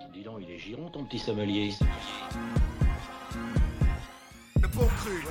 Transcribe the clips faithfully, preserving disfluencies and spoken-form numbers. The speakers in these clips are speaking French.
Dis donc, il est giron ton petit sommelier. Le bon cru, ouais.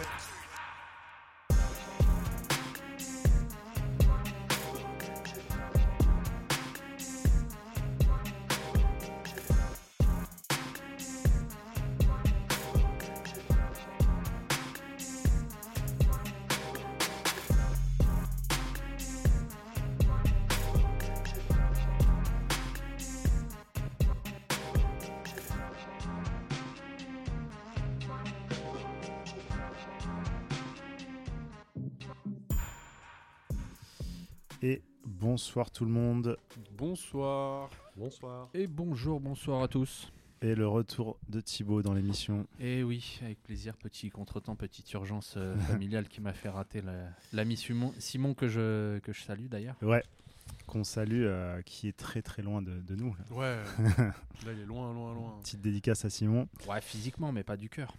Et bonsoir tout le monde. Bonsoir. Bonsoir. Et bonjour, bonsoir à tous. Et le retour de Thibaut dans l'émission. Et oui, avec plaisir, petit contretemps, petite urgence euh, familiale qui m'a fait rater la- l'ami Simon, Simon que, je, que je salue d'ailleurs. Ouais, qu'on salue, euh, qui est très très loin de, de nous. Là. Ouais, là il est loin, loin, loin. Petite dédicace à Simon. Ouais, physiquement, mais pas du cœur.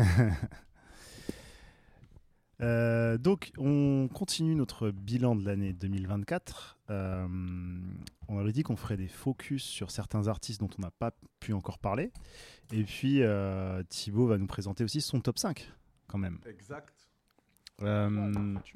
Euh, donc, on continue notre bilan de l'année deux mille vingt-quatre. Euh, on avait dit qu'on ferait des focus sur certains artistes dont on n'a pas pu encore parler. Et puis, euh, Thibaut va nous présenter aussi son top cinq, quand même. Exact. Euh,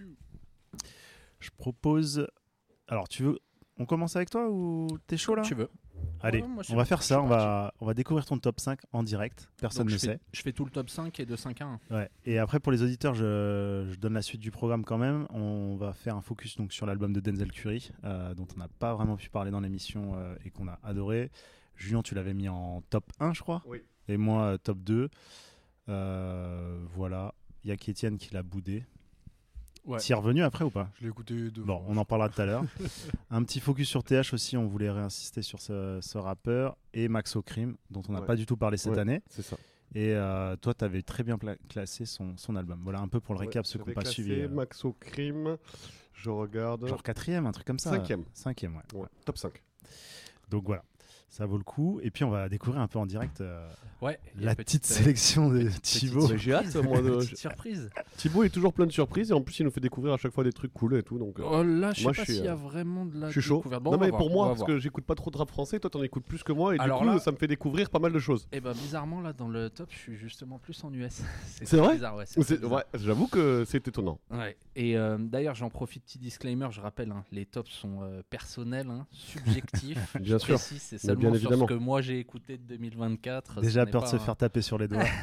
je propose... Alors, tu veux... On commence avec toi ou t'es chaud là ? Tu veux. Allez, Ouais, moi, c'est on va bon, faire je ça. suis On va, on va découvrir ton top cinq en direct. Personne Donc, ne je fais- sait. Je fais tout le top cinq et de cinq à un. Ouais. Et après, pour les auditeurs, je, je donne la suite du programme quand même. On va faire un focus donc, sur l'album de Denzel Curry, euh, dont on n'a pas vraiment pu parler dans l'émission euh, et qu'on a adoré. Julien, tu l'avais mis en top un, je crois. Oui. Et moi, euh, top deux. Euh, voilà. Il y a qu'Étienne qui l'a boudé. Ouais. T'y es revenu après ou pas ? Je l'ai écouté deux Bon, fois. on en parlera tout à l'heure. Un petit focus sur T H aussi, on voulait réinsister sur ce, ce rappeur. Et Maxo Crime, dont on n'a Ouais. pas du tout parlé cette Ouais. année. C'est ça. Et euh, toi, tu avais très bien pla- classé son, son album. Voilà un peu pour le récap, Ouais, ceux qui n'ont j'avais pas classé suivi. euh, Maxo Crime, je regarde. genre quatrième, un truc comme ça. Cinquième. Cinquième, ouais. Ouais, top cinq. Donc voilà, ça vaut le coup. Et puis on va découvrir un peu en direct euh, Ouais. il y a la une petite euh, sélection de petite Thibaut. surprise. J'ai hâte, moi, de- Petite surprise. Thibaut est toujours plein de surprises et en plus il nous fait découvrir à chaque fois des trucs cool et tout. Donc, euh, Oh là, je sais Moi, pas je suis, s'il y a euh, vraiment de la je suis chaud. découverte. Bon, non on va mais voir, pour on moi, va parce voir. que j'écoute pas trop de rap français, toi t'en écoutes plus que moi et Alors du coup là- ça me fait découvrir pas mal de choses. Eh ben bizarrement là dans le top je suis justement plus en U S. C'est vrai bizarre, ouais, c'est C'est- bizarre. Ouais, j'avoue que c'est étonnant. Ouais. Et euh, d'ailleurs j'en profite, petit disclaimer, je rappelle, hein, les tops sont euh, personnels, hein, subjectifs. Bien Je sûr. précise, c'est Mais seulement bien sur évidemment. ce que moi j'ai écouté de deux mille vingt-quatre. Déjà ce n'est peur de pas se un- faire taper sur les doigts.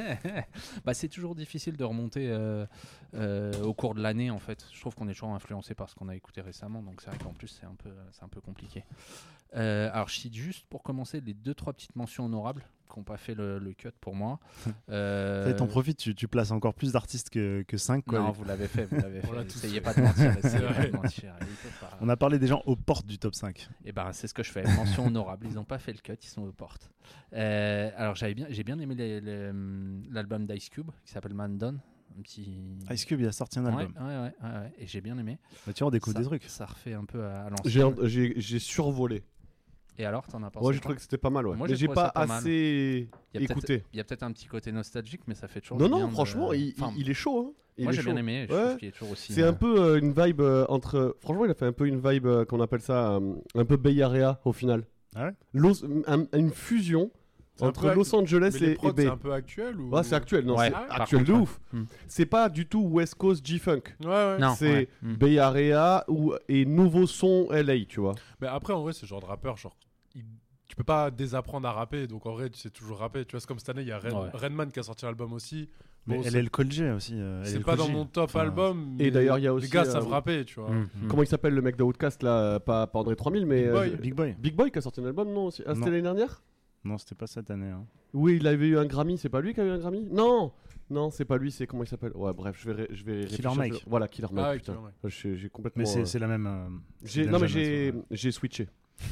bah, c'est toujours difficile de remonter euh, euh, au cours de l'année en fait. Je trouve qu'on est toujours influencé par ce qu'on a écouté récemment, donc c'est vrai qu'en plus c'est un peu, c'est un peu compliqué. Euh, alors je cite juste pour commencer les deux trois petites mentions honorables qui n'ont pas fait le, le cut pour moi. Euh, Ça y est, t'en profites, tu, tu places encore plus d'artistes que, que cinq. Quoi. non, vous l'avez fait, vous l'avez On l'a fait. tous Essayez fait. pas de mentir, essayez C'est pas vrai. de mentir. Il peut pas. On a parlé des gens aux portes du top cinq. Et ben c'est ce que je fais. Mention honorable. Ils n'ont pas fait le cut, ils sont aux portes. Euh, alors j'avais bien, j'ai bien aimé les- les, hum, l'album d'Ice Cube qui s'appelle Man Down. Un petit. Ice Cube, il a sorti un Ouais, album. ouais, ouais, ouais, ouais. Et j'ai bien aimé. Bah, tu vois, on découvre ça, des trucs. Ça refait un peu à, à J'ai l'ancienne. j'ai- j'ai survolé. Et alors, t'en as pensé Moi j'ai quoi trouvé que c'était pas mal, ouais. Moi, Mais j'ai j'ai trouvé ça pas pas mal. assez Il y a peut-être- écouté. Il y a peut-être un petit côté nostalgique, mais ça fait toujours. Non, du bien non, de- franchement, il, Enfin, il- il est chaud. Hein. Il moi est j'ai chaud. bien aimé. Je Ouais. trouve qu'il est toujours aussi. C'est euh, un peu euh, une vibe euh, entre. Franchement, il a fait un peu une vibe euh, qu'on appelle ça euh, un peu Bay Area au final. Ah ouais Los- un- une fusion C'est un entre peu Los Angeles Mais les et, et prods, Bay. c'est un peu actuel ou... Ouais, c'est actuel, non, Ouais, c'est par actuel contre, de ouais. ouf. Hmm. C'est pas du tout West Coast G-Funk. Ouais, ouais. Non, C'est ouais. Hmm. Bay Area ou, et nouveau son L A, tu vois. Mais après, en vrai, ce genre de rappeur, genre, il- tu peux pas désapprendre à rapper, donc en vrai, tu sais toujours rapper. Tu vois, c'est comme cette année, il y a Red- Ouais. Redman qui a sorti un album aussi. Mais Bon, elle c'est- est le Col G aussi. euh, elle est c'est le pas Col dans G. mon top Enfin, album. Et mais d'ailleurs, il y a aussi, Les gars euh, savent rapper, tu vois. Hmm, hmm. Comment il s'appelle le mec de Outcast là euh, pas, pas André trois mille, mais. Big euh, Boy. je- Big Boy. Big Boy qui a sorti un album, non aussi Ah, c'était Non. l'année dernière Non, c'était pas cette année. hein. Oui, il avait eu un Grammy, c'est pas lui qui a eu un Grammy Non Non, c'est pas lui, c'est comment il s'appelle Ouais, bref, je vais, ré- je vais Killer réfléchir, Mike. je- Voilà, Killer Mike, Ah, ouais, putain. Killer Mike. J'ai j'ai complètement. Mais c'est euh, c'est la même. euh, j'ai- c'est Non, mais Dungeon, j'ai ouais. j'ai switché.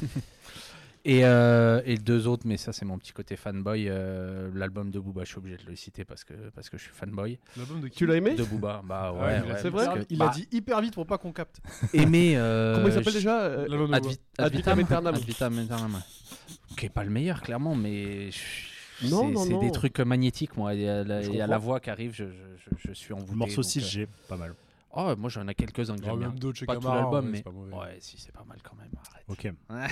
Et, euh, et deux autres, mais ça c'est mon petit côté fanboy. euh, L'album de Booba, je suis obligé de le citer parce que, parce que je suis fanboy. L'album de qui Tu l'as aimé De Booba, bah ouais. Ah ouais, ouais, c'est parce vrai que- Il bah, a dit hyper vite pour pas qu'on capte. Aimer. euh, Comment il s'appelle je- déjà euh, L'album de Ad, Booba. vit- ad Ad vitam vitam aeternam. Ad vitam aeternam, ouais. Qui est pas le meilleur, clairement, mais. je- Non, c'est- non, c'est non. des trucs magnétiques, moi. Il y a la, Je il y a comprends. la voix qui arrive, je, je, je, je suis envoûté. Le morceau donc, six euh, G, pas mal. Oh, moi j'en ai quelques-uns que Oh, j'aime bien. même d'autres chez Pas tout Camara, l'album, ouais, mais c'est pas mauvais. ouais, si c'est pas mal quand même. Arrête. Ok.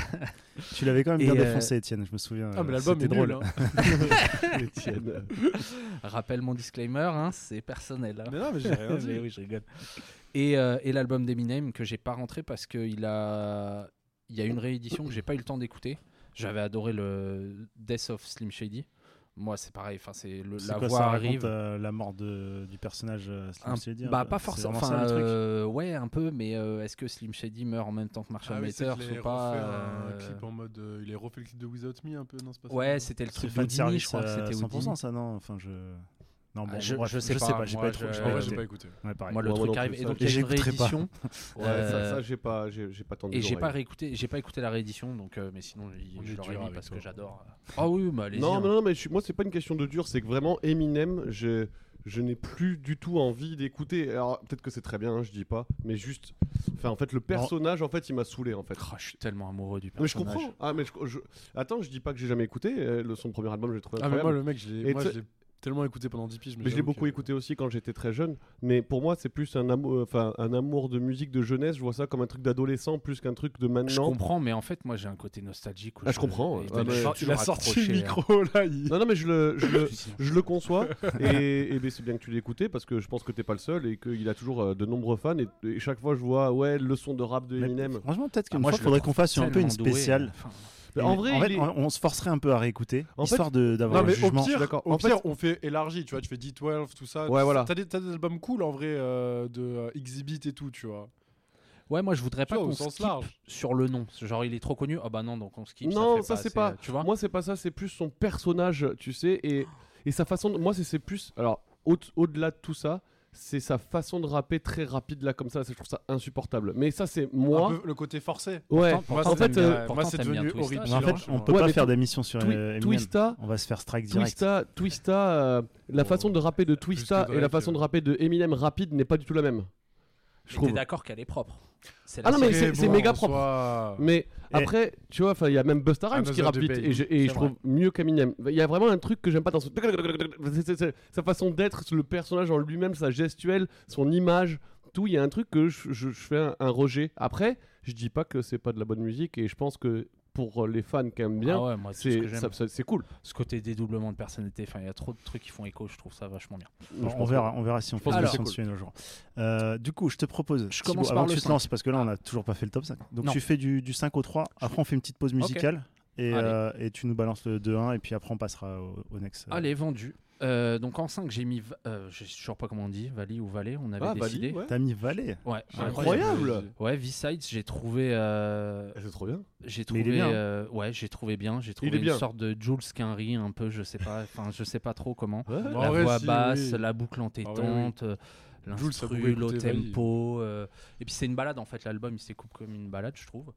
Tu l'avais quand même Et, bien euh, défoncé, Étienne, je me souviens. Ah, mais euh, l'album est c'était nul. drôle. Hein. Étienne. Rappelle mon disclaimer, hein, c'est personnel. hein. Mais non, mais j'ai rien dit. Mais oui, je rigole. Et, euh, et l'album d'Eminem que j'ai pas rentré parce qu'il a, il y a une réédition que j'ai pas eu le temps d'écouter. J'avais adoré le Death of Slim Shady. Moi, c'est pareil. Enfin, c'est le, C'est la quoi, voix ça arrive. raconte euh, la mort de, du personnage euh, Slim Un- Shady, un bah peu pas C'est forcément. vraiment ça, Enfin, le truc euh, ouais, un peu. Mais euh, est-ce que Slim Shady meurt en même temps que Marshall Ah oui, c'est Mathers qu'il ou a pas refait euh, un clip en mode. euh, il a refait le clip de Without Me un peu, non, c'est pas ça Ouais, c'était le C'est truc fan d'Houdini, service, je crois que euh, c'était cent pour Houdini. cent ça, non Enfin, je. Non, bon, Ah, je- bref, je sais je sais pas, pas, j'ai moi, pas trop. je- j'ai En pas vrai, Ouais, j'ai écouté. pas écouté. Ouais, pareil. Moi, le Ouais, moi truc non arrive. plus, Et ça, donc, j'ai- il y a une j'écouterai pas. réédition. Ouais, Euh, ça, ça, j'ai pas, j'ai, j'ai pas tendu Et j'ai l'oreille. pas réécouté, j'ai pas écouté la réédition, donc euh, mais sinon je, On je est l'aurais dur mis avec parce toi. que j'adore. Ah oui, bah allez-y. Non, hein. mais non, mais je suis- moi, c'est pas une question de dur, c'est que vraiment, Eminem, je, je n'ai plus du tout envie d'écouter. Alors, peut-être que c'est très bien, hein, je dis pas, mais juste. Enfin, en fait, le personnage, en fait, il m'a saoulé, en fait. Oh, je suis tellement amoureux du Mais je personnage. comprends. Ah, mais je, je- Attends, je dis pas que j'ai jamais écouté. euh, Le, son premier album, je l'ai trouvé Ah, mais incroyable. moi, le mec, je l'ai Et moi, tu- je l'ai tellement écouté pendant dix piges. Mais je l'ai j'avoue beaucoup que- écouté aussi quand j'étais très jeune. Mais pour moi, c'est plus un amour, enfin un amour de musique de jeunesse. Je vois ça comme un truc d'adolescent plus qu'un truc de Je maintenant. comprends, mais en fait, moi j'ai un côté nostalgique. où Ah, je comprends, et ouais. ben, Ah, mais je suis Il a toujours sorti le accroché, micro là. il- Non, non, mais je le, je le, je le conçois. Et, et ben, c'est bien que tu l'aies écouté parce que je pense que t'es pas le seul et qu'il a toujours euh, de nombreux fans. Et, et chaque fois, je vois ouais le son de rap de Mais Eminem. Franchement, peut-être Ah, qu'une moi, fois, je il le faudrait trouve qu'on fasse un peu une tellement doué, spéciale. enfin, Mais Et en vrai, en fait, il est- on, on se forcerait un peu à réécouter, En histoire de- d'avoir Non, le mais au jugement. pire, d'accord. au En pire fait- on fait élargi, tu vois. Tu fais D douze, tout ça. Ouais, Tu- voilà. T'as des, t'as des albums cool en vrai euh, de euh, Exhibit et tout, tu vois. Ouais, moi je voudrais Tu pas vois, au qu'on sens skip large. sur le nom. Genre il est trop connu. Ah bah non, donc on skip. Non, fait ça, c'est assez, pas- euh, Tu vois. Moi, c'est pas ça, c'est plus son personnage, tu sais, et, et sa façon. De... Moi, c'est, c'est plus. Alors, au- au-delà de tout ça, c'est sa façon de rapper très rapide, là, comme ça. Je trouve ça insupportable. Mais ça, c'est moi. Un peu le côté forcé. Ouais, Pourtant- Moi, pourtant, en fait, t'aimes bien- euh, pourtant, moi, c'est t'aimes bien devenu Twista, horrible. Mais en sinon, fait, je- on peut Ouais, pas mais faire Twi- d'émission sur Twi- euh, Eminem. Twista, On va se faire strike direct. Twista, Twista, euh, la Oh. façon de rapper de Plus Twista que et la Drake, façon de euh. rapper de Eminem rapide n'est pas du tout la même. Je Et trouve. T'es d'accord qu'elle est propre. C'est Ah la non, mais seule- c'est- c'est méga en propre. soi- Mais après, tu vois, enfin, il y a même Busta Rhymes qui Another rappe vite debate. et je, et C'est je vrai. trouve mieux qu'Eminem. Il y a vraiment un truc que j'aime pas dans son. C'est- c'est- c'est- Sa façon d'être, le personnage en lui-même, sa gestuelle, son image, tout. Il y a un truc que je, je- je fais un, un rejet. Après, je dis pas que c'est pas de la bonne musique et je pense que pour les fans qui aiment bien, Ah ouais, moi, tout ce c'est que j'aime. ça- ça- c'est cool. Ce côté dédoublement de personnalité, enfin, il y a trop de trucs qui font écho, je trouve ça vachement bien. Bon, Je on pense verra, que- on verra si on je peut pense se que c'est dessus un jour. Euh, du coup, je te propose, Je Thibaut, commence avant par que le tu te cinq. lances, parce que là, on n'a toujours pas fait le top cinq. Donc, Non. tu fais du, du cinq au trois. Après, on fait une petite pause musicale. Et, Allez. euh, et tu nous balances le deux un. Et puis après, on passera au, au next. euh. Allez, vendu. Euh, donc en cinq, j'ai mis. V- Euh, je sais toujours pas comment on dit, Vali ou Valé, on avait Ah, décidé. Vali, ouais. T'as mis Valet. Ouais, j'ai- Incroyable. Ouais, V-Sides, j'ai trouvé. euh, C'est trop bien. J'ai Mais il est trouvé, bien. euh, ouais, j'ai trouvé bien. J'ai Il trouvé est une bien. sorte de Jules Quinry, un peu, je sais pas, enfin, je sais pas trop comment. Ouais. En La vrai, voix si, basse, oui. la boucle Ah entêtante, euh, Jules, ça l'instru, pouvait low écouter Vali. tempo. euh, Et puis c'est une balade en fait, l'album il se découpe comme une balade, je trouve.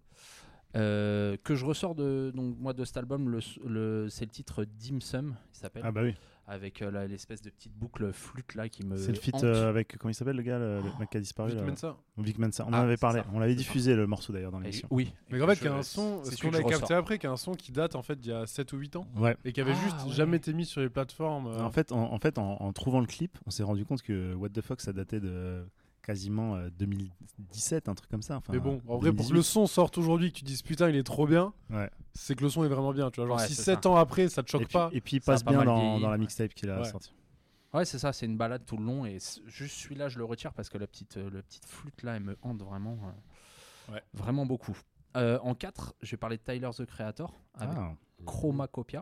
Euh, que je ressors de donc moi de cet album, le, le- c'est le titre Dim Sum, il s'appelle, Ah bah oui. avec euh, la- l'espèce de petite boucle flûte là qui me. C'est le feat hante. euh, avec, comment il s'appelle le gars, le, le mec qui a disparu Vic là Mensa. Vic Mensa. On en Ah, avait c'est parlé. ça. On l'avait C'est diffusé le morceau d'ailleurs dans Et- l'émission. oui. Mais Et en que fait, qu'il y a je- un son, c'est ce celui qu'on que a je capté ressors. après, qu'il y a un son qui date en fait d'il y a sept ou huit ans Ouais. et qui avait Ah, juste ouais. jamais été mis sur les plateformes. euh. En fait, en, en fait en, en trouvant le clip, on s'est rendu compte que What the Fuck, ça datait de quasiment euh, deux mille dix-sept, un truc comme ça. Enfin, Mais bon, en vrai, pour que deux mille dix-huit. le son sorte aujourd'hui, que tu dises putain, il est trop bien, Ouais. c'est que le son est vraiment bien. Tu vois, genre Ouais, si c'est sept ça. ans après, ça te choque Et puis, pas. et puis il Ça a passe pas bien mal dans, vieilli, dans la ouais. mixtape qu'il a Ouais. sorti. Ouais, c'est ça, c'est une balade tout le long et c- juste celui-là, je le retire parce que la petite, euh, la petite flûte là, elle me hante vraiment, euh, Ouais. vraiment beaucoup. Euh, en quatre, je vais parler de Tyler the Creator avec Ah. Chromacopia.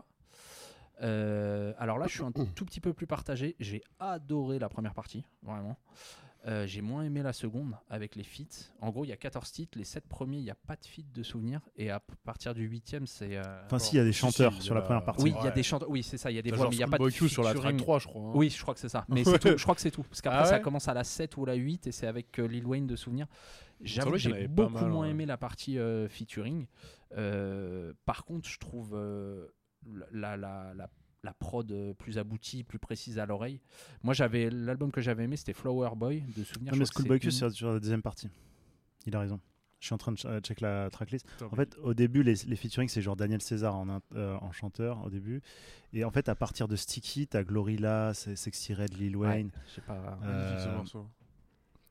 Euh, alors là, je suis un tout petit peu plus partagé. J'ai adoré la première partie, vraiment. Euh, j'ai moins aimé la seconde avec les feats. En gros, il y a quatorze titres. Les sept premiers, il n'y a pas de feat de souvenir. Et à p- partir du huitième, c'est. euh, Enfin, si, il y a des Si, chanteurs si, il y sur a la la- première partie. Oui, il y a Ouais. des chanteurs. Oui, c'est ça, il y a des T'as voix, genre mais il n'y a pas de Schoolboy Q sur la track featuring. trois, je crois. hein. Oui, je crois que c'est ça. Mais c'est tout. Je crois que c'est tout. Parce qu'après, Ah ça ouais commence à la sept ou la huit et c'est avec euh, Lil Wayne de souvenir. J'avoue vrai que qu'il y en j'ai avait pas beaucoup mal, moins ouais. aimé la partie euh, featuring. Euh, par contre, je trouve euh, la, la, la, la prod euh, plus aboutie, plus précise à l'oreille. Moi, j'avais l'album que j'avais aimé, c'était Flower Boy de souvenir. Non, Je mais crois que Schoolboy c'est Q, une- c'est sur la deuxième partie. Il a raison. Je suis en train de ch- euh, check la tracklist. Putain, En fait, au début, les, les featuring, c'est genre Daniel César en, int- euh, en chanteur au début. Et en fait, à partir de Sticky, t'as Glorilla, c'est Sexy Red, Lil Ouais, Wayne. je sais pas. magnifique, ce euh, morceau.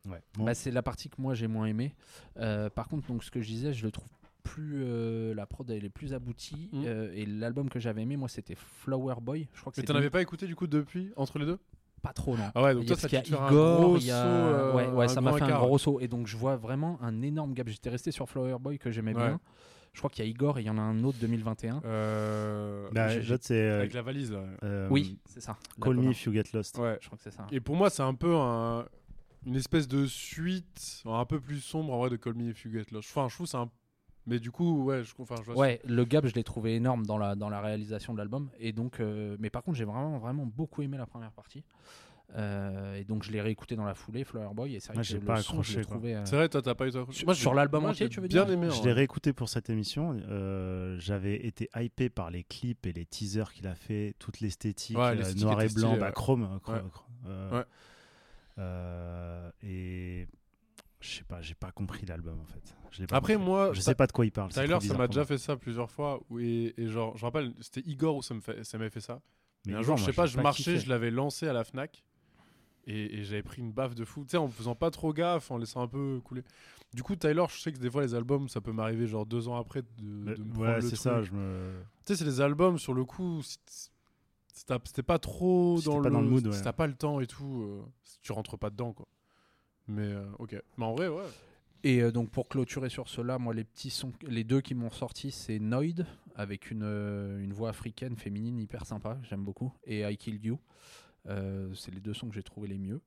Ouais. Bon. Bah, c'est la partie que moi j'ai moins aimée. Euh, par contre, donc ce que je disais, je le trouve plus euh, la prod elle est plus aboutie Mm. euh, et l'album que j'avais aimé moi c'était Flower Boy. Je crois que Mais c'est t'en avais pas écouté du coup depuis entre les deux? pas trop non. Ah ouais, donc Il y toi a- ça parce te qu'il y fait a un Igor, gros il y a- saut, euh, ouais, ouais, un ça m'a grand fait un écart. gros saut et donc je vois vraiment un énorme gap. J'étais resté sur Flower Boy que j'aimais Ouais. bien. Je crois qu'il y a Igor et il y en a un autre deux mille vingt et un. Euh, Bah, j'ai- l'autre, c'est euh, Avec la valise là. euh, Oui, c'est ça. Call Me L'album. If You Get Lost. Ouais. Je crois que c'est ça. Et pour moi, c'est un peu un- une espèce de suite un peu plus sombre en vrai de Call Me If You Get Lost. Enfin, je trouve c'est un. Mais du coup, ouais, je, enfin, je vois. Ouais, le gap, je l'ai trouvé énorme dans la, dans la réalisation de l'album. Et donc, euh, mais par contre, j'ai vraiment, vraiment beaucoup aimé la première partie. Euh, et donc, je l'ai réécouté dans la foulée, Flower Boy. Et c'est vrai Moi, que j'ai le pas son, je accroché, l'ai quoi. trouvé. euh, C'est vrai, toi, t'as pas eu toi. Sur- sur l'album entier, tu veux dire? Bien aimé. Je en l'ai vrai. réécouté pour cette émission. euh, J'avais été hypé par les clips et les teasers qu'il a fait, toute l'esthétique, Ouais, euh, l'esthétique noir et était blanc, stylée, bah, ouais. chrome. euh, chrome, Ouais. chrome, euh, Ouais. euh, et je sais pas, j'ai pas compris l'album en fait. Je l'ai pas Après, compris. moi, je Ta- sais pas de quoi il parle. c'est Tyler, trop ça bizarre m'a pour déjà moi. fait ça plusieurs fois. où- Et, et genre, je me rappelle, c'était Igor où ça me fait- ça m'avait fait ça. Mais un Igor, jour, je moi, sais pas, j'ai je marchais, kiffé. je l'avais lancé à la Fnac et, et j'avais pris une baffe de fou. Tu sais, en faisant pas trop gaffe, en laissant un peu couler. Du coup, Tyler, je sais que des fois, les albums, ça peut m'arriver genre deux ans après de, de me prendre Ouais, le c'est truc. ça. Je me... Tu sais, c'est des albums, sur le coup, si t- si t'as- c'était pas trop Si dans, t'es pas le, dans le mood, si ouais. t'as pas le temps et tout, euh, tu rentres pas dedans, quoi. Mais euh, ok. Mais en vrai, ouais. Et euh, donc pour clôturer sur cela, moi les petits sons, les deux qui m'ont sorti, c'est Noid avec une, euh, une voix africaine féminine hyper sympa, j'aime beaucoup, et I Killed You. Euh, c'est les deux sons que j'ai trouvé les mieux.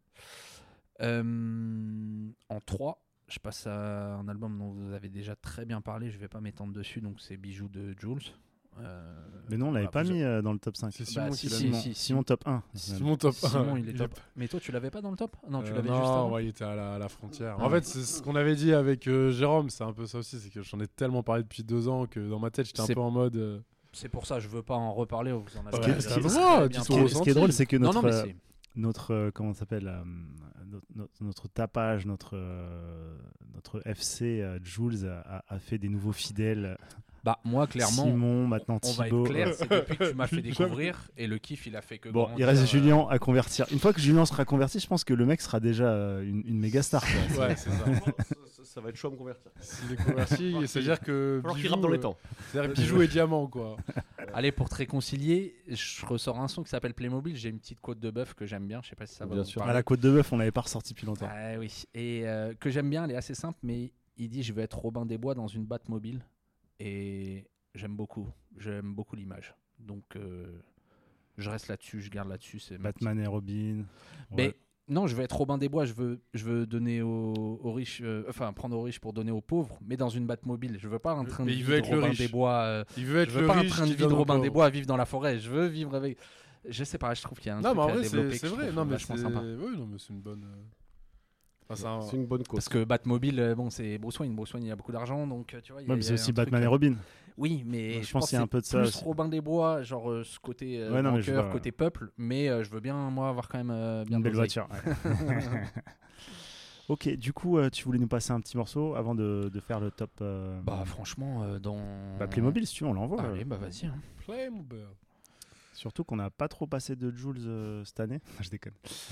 Euh, en trois, je passe à un album dont vous avez déjà très bien parlé, je vais pas m'étendre dessus, donc c'est Bijoux de Jules. Euh, Mais non, on l'avait voilà, pas vous- mis euh, dans le top cinq. C'est Simon Bah, qui si, l'a si, mis. Simon, si, Simon top un. Simon top un. Simon, il est Il top. Mais toi, tu l'avais pas dans le top? Non, tu Euh, l'avais non, juste avant. ouais, il était à la, à la frontière. Ah en ouais. fait, c'est ce qu'on avait dit avec euh, Jérôme, c'est un peu ça aussi, c'est que j'en ai tellement parlé depuis deux ans que dans ma tête, j'étais un C'est- peu en mode. euh, C'est pour ça, je veux pas en reparler. Vous en avez Ouais, déjà c'est très un bien droit, parlé. dis-toi Ce qui est- ce qui est drôle, c'est que Non, notre, non, mais euh, c'est- notre euh, comment ça s'appelle euh, notre, notre, notre tapage, notre euh, notre F C euh, Jules a, a- a fait des nouveaux fidèles. Bah, moi, clairement, Simon, maintenant on va Thibaut. être clair, euh, c'est depuis que tu m'as fait découvrir et le kiff, il a fait que. Bon, il grandir, reste euh, Julien à convertir. Une fois que Julien sera converti, je pense que le mec sera déjà euh, une, une méga star. quoi. Ouais, c'est ça. ça, ça va être chaud à me convertir. S'il est converti, c'est-à-dire que. Alors qu'il Bijou, rappe dans les euh, temps. C'est-à-dire bijou et diamant, quoi. Allez, pour te réconcilier, je ressors un son qui s'appelle Playmobil. J'ai une petite côte de bœuf que j'aime bien. Je sais pas si ça va Bien vous sûr. À parler. la Côte de Bœuf, on l'avait pas ressorti depuis longtemps. Ah oui. Et euh, que j'aime bien, elle est assez simple, mais il dit je vais être Robin des Bois dans une Batmobile. Et j'aime beaucoup. J'aime beaucoup l'image. Donc euh, je reste là-dessus, je garde là-dessus. C'est ma Batman et Robin. Mais Ouais. non, je veux être Robin des Bois, je veux, je veux donner aux, aux riches, euh, enfin prendre aux riches pour donner aux pauvres, mais dans une Batmobile. Je veux pas un train de Mais il vie veut de être le Robin riche. des Bois. euh, Il veut être je veux le pas un riche train de qui vie de donne aux Robin des pauvres. Bois à vivre dans la forêt. Je veux vivre avec. Je sais pas, je trouve qu'il y a un Non, truc mais en à vrai, développer c'est que c'est je vrai. trouve Non, mais vachement c'est. sympa. Oui, non, mais c'est une bonne. euh, enfin, c'est un- C'est une bonne cause. Parce que Batmobile, euh, bon, c'est Bruce Wayne. Bruce Wayne, il a beaucoup d'argent, donc euh, tu vois. il y a- Ouais, mais il y c'est a aussi un Batman truc, et euh, Robin. Oui, mais Je je pense pense qu'il y a que un peu de c'est ça plus aussi. Robin des Bois, genre euh, ce côté euh, Ouais, non, mais je banqueur, vois. côté peuple. Mais euh, je veux bien moi avoir quand même euh, bien Une belle d'oseille. voiture. ouais. Ok, du coup, euh, tu voulais nous passer un petit morceau avant de, de faire le top. euh, Bah franchement, euh, dans. bah, Playmobil, si tu veux, on l'envoie. Allez, bah vas-y. hein. Playmobil. Surtout qu'on n'a pas trop passé de Jules euh, cette année. Je déconne.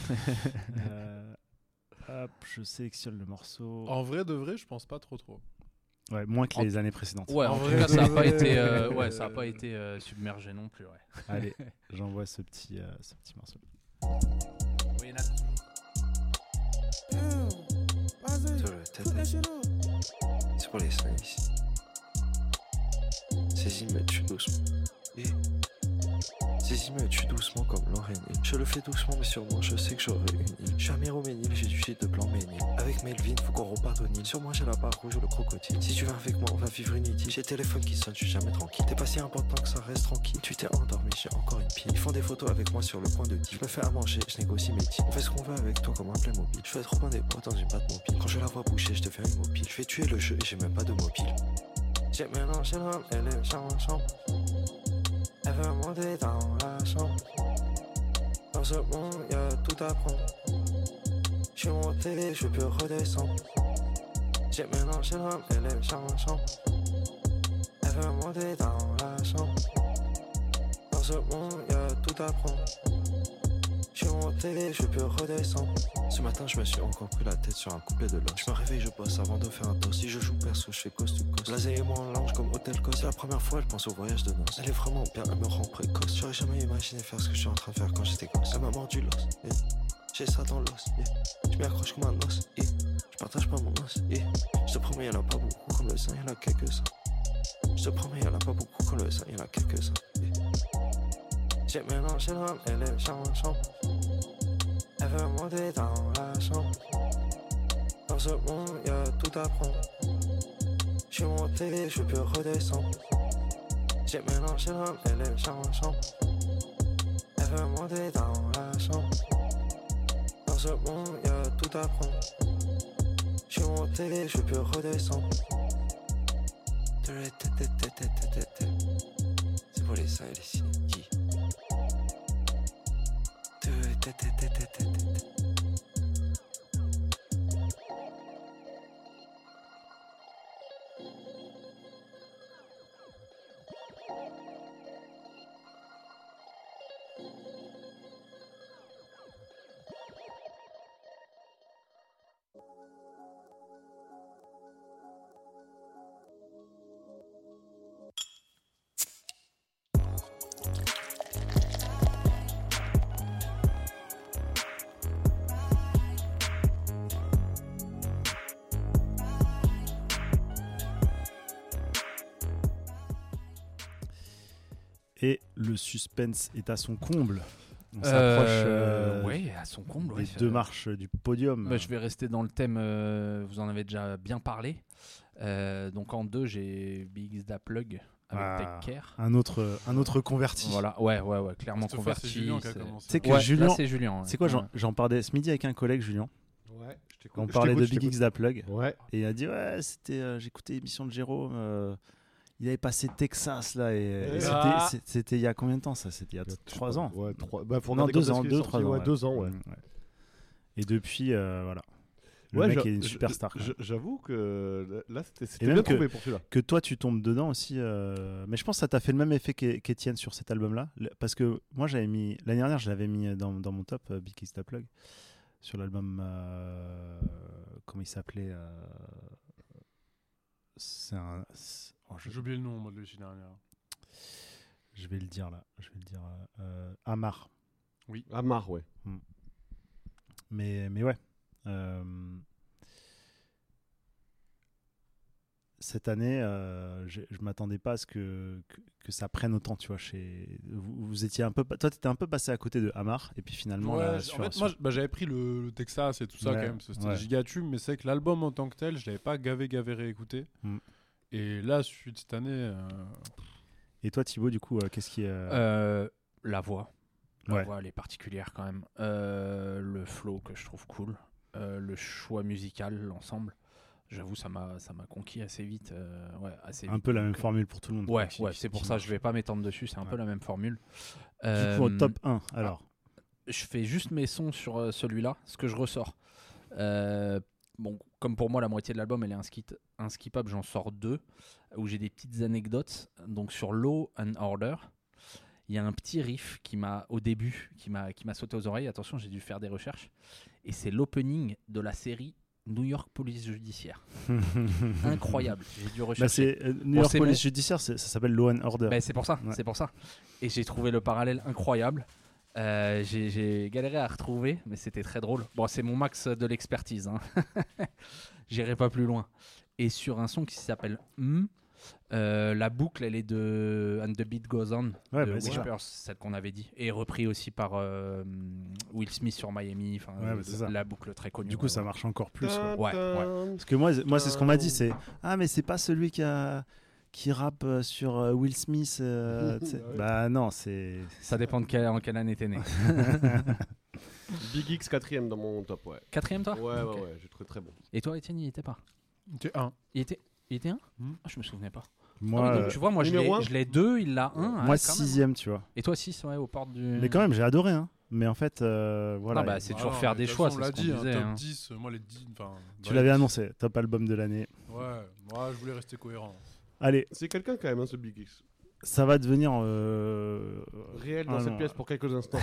Euh, hop, je sélectionne le morceau. En vrai de vrai, je pense pas trop trop. Ouais, moins que En- les années précédentes. Ouais, En en, tout vrai, cas, ça n'a de pas vrai, été, euh, ouais, euh, ça a pas été euh, submergé non plus. Ouais. Allez, j'envoie ce petit, euh, ce petit morceau. Oui, Nathan. C'est pour les seins ici. Saisis me tue doucement. Yeah. Saisis me tue doucement comme Lorraine. Je le fais doucement mais sûrement je sais que j'aurai une île. Je suis à Méroménil, j'ai du shit de blanc ménil. Avec Melvin, faut qu'on reparte au Nil. Sur moi j'ai la barre rouge ou le crocodile. Si tu viens avec moi on va vivre une idylle. J'ai le téléphone qui sonne, je suis jamais tranquille. T'es pas si important que ça reste tranquille. Tu t'es endormi, j'ai encore une pile. Ils font des photos avec moi sur le point de deal. Je me fais à manger, je négocie mes deals. On fait ce qu'on veut avec toi comme un Playmobil. Je fais trop bien des bois dans une patte mobile. Quand je la vois boucher, je deviens immobile. Je vais tuer le jeu et j'ai même pas de mobile. J'ai mélangé l'homme et les chansons. Elle veut monter dans la chambre. Dans ce monde, y'a tout à prendre. J'suis monté, je peux redescendre. J'ai mélangé l'homme et les chansons. Elle veut monter dans la chambre. Dans ce monde, y'a tout à prendre. J'suis monté, je peux redescendre. Ce matin, je me suis encore pris la tête sur un couplet de l'os. Je me réveille, je bosse avant de faire un toast. Si je joue perso, je fais coast to coast. Blasé et moi en lounge comme Hôtel Coast. C'est la première fois, elle pense au voyage de noces. Elle est vraiment bien, elle me rend précoce. J'aurais jamais imaginé faire ce que je suis en train de faire quand j'étais gosse. Elle m'a mordu l'os, yeah. J'ai ça dans l'os, yeah. Je m'y accroche comme un os, yeah. Je partage pas mon os, yeah. Je te promets, y'en a pas beaucoup comme le sang, y'en a quelques-uns. Je te promets, y'en a pas beaucoup comme le sang, y'en a quelques-uns, yeah. J'ai mélangé l'homme et les chansons. Elle veut monter dans la chambre. Dans ce monde, y'a tout à prendre. J'suis monté, je peux redescendre. J'ai mélangé l'homme et les chansons. Elle veut monter dans la chambre. Dans ce monde, y'a tout à prendre. J'suis monté, je peux redescendre. C'est pour les seins et les signes. Et le suspense est à son comble. On Euh, s'approche euh, ouais, à son comble. des ouais. deux marches du podium. Bah, je vais rester dans le thème, euh, vous en avez déjà bien parlé. Euh, donc en deux, j'ai Big X Da Plug avec Ah, Take Care. un autre, un autre converti. Voilà, ouais, ouais, ouais, clairement Cette fois, c'est converti. Julien qui a c'est- commencé. Tu sais que Ouais, Julien, là, c'est Julien. ouais. c'est quoi, j'en, Ouais. j'en parlais ce midi avec un collègue, Julien. Ouais, je t'écoute. On Je parlait de t'écoute, je Big t'écoute. X Da Plug. Ouais. Et il a dit ouais, c'était, euh, j'écoutais l'émission de Jérôme. euh, il avait passé Texas là et, et c'était, Ah. c'est- c'était il y a combien de temps ça? C'était il y a Il y a, je sais trois pas, ans. Ouais, trois. Bah, faut Non, regarder deux quand ans, est-ce qu'il deux, est trois sorti, ans. ouais, ouais. deux ans, ouais. Mm, ouais. Et depuis, euh, voilà. Le Ouais, mec j'a- est une j- superstar. quand j- même. J'avoue que là, c'était, c'était Et bien même que- trouvé pour celui-là. Que toi, tu tombes dedans aussi. euh, Mais je pense que ça t'a fait le même effet qu'É- qu'Étienne sur cet album-là. Le- Parce que moi, j'avais mis. L'année dernière, je l'avais mis dans, dans mon top, euh, Big X Da Plug. Sur l'album. euh, Comment il s'appelait euh, C'est un. c'est- oh, je... J'ai oublié le nom, moi, de l'année dernière. je vais le dire là. Je vais le dire. euh, Amar. Amar, ouais. Mais, mais ouais. euh, Cette année, euh, je, je m'attendais pas à ce que, que, que ça prenne autant, tu vois. Chez... Vous, vous étiez un peu, toi, t'étais un peu passé à côté de Amar, et puis finalement, Ouais, là, en sur- fait, sur- moi, j- bah, j'avais pris le, le Texas et tout ça Ouais, quand même, parce que c'était ouais. giga tube, mais c'est vrai que l'album en tant que tel, je l'avais pas gavé gavé réécouté. Mm. Et là, celui de cette année, euh, Et toi, Thibaut, du coup, euh, qu'est-ce qui est euh, Euh, la voix. La Ouais. voix, elle est particulière quand même. Euh, le flow que je trouve cool. Euh, le choix musical, l'ensemble. J'avoue, ça m'a, ça m'a conquis assez vite. euh, ouais, assez un vite. peu la même Donc, euh, formule pour tout le monde? Ouais, quoi, qui- ouais, qui- c'est pour qui ça, marche. je vais pas m'étendre dessus, c'est un peu Ouais. la même formule. Du coup, au Euh, top un, alors. Je fais juste mes sons sur euh, celui-là, ce que je ressors. Euh, bon, comme pour moi, la moitié de l'album, elle est inskip- inskippable, j'en sors deux, où j'ai des petites anecdotes. Donc sur Law and Order, il y a un petit riff qui m'a, au début, qui m'a, qui m'a sauté aux oreilles. Attention, j'ai dû faire des recherches. Et c'est l'opening de la série New York Police Judiciaire. Incroyable. J'ai dû Bah, rechercher. c'est, euh, New Bon, York c'est Police mon- Judiciaire, c'est- ça s'appelle Law and Order. Ben, c'est pour ça, Ouais. c'est pour ça. Et j'ai trouvé le parallèle incroyable. Euh, j'ai, j'ai galéré à retrouver, mais c'était très drôle. Bon, c'est mon max de l'expertise. Hein. J'irai pas plus loin. Et sur un son qui s'appelle Hmm, euh, la boucle, elle est de And the Beat Goes On Ouais, de bah, c'est Whispers, celle qu'on avait dit, et repris aussi par euh, Will Smith sur Miami. Enfin, Ouais, bah, c'est ça. la boucle très connue. Du coup, ouais, ça ouais. marche encore plus. quoi. Ouais, ouais. Parce que moi, moi c'est ce qu'on m'a dit, c'est ah mais c'est pas celui qui a qui rappe euh, sur euh, Will Smith. euh, tu sais. Ah ouais. Bah non, c'est. Ça dépend de quelle, en quelle année t'es né. Big X quatrième dans mon top, ouais. Quatrième, toi Ouais, Ok. ouais, ouais, j'ai trouvé très bon. Et toi, Étienne, il y était pas. t'es un. Il était, il était un Hmm. Ah, je me souvenais pas. Moi, Ah oui, donc, euh, tu vois, moi je numéro l'ai, un je l'ai deux, il l'a un. moi ouais, quand même. sixième, tu vois. Et toi six, ouais, aux portes du. Mais quand même, j'ai adoré, hein. Mais en fait, euh, voilà. Non, bah, c'est Ah toujours non, faire mais des de toute choix, façon, c'est on ce l'a qu'on dit, disait. un top hein. dix, euh, moi les dix. enfin, tu dans l'avais les dix. annoncé, top album de l'année. Ouais, moi je voulais rester cohérent. Allez, C'est quelqu'un quand même, hein, ce Big X. ça va devenir. euh, Réel dans Ah, cette non. pièce pour quelques instants.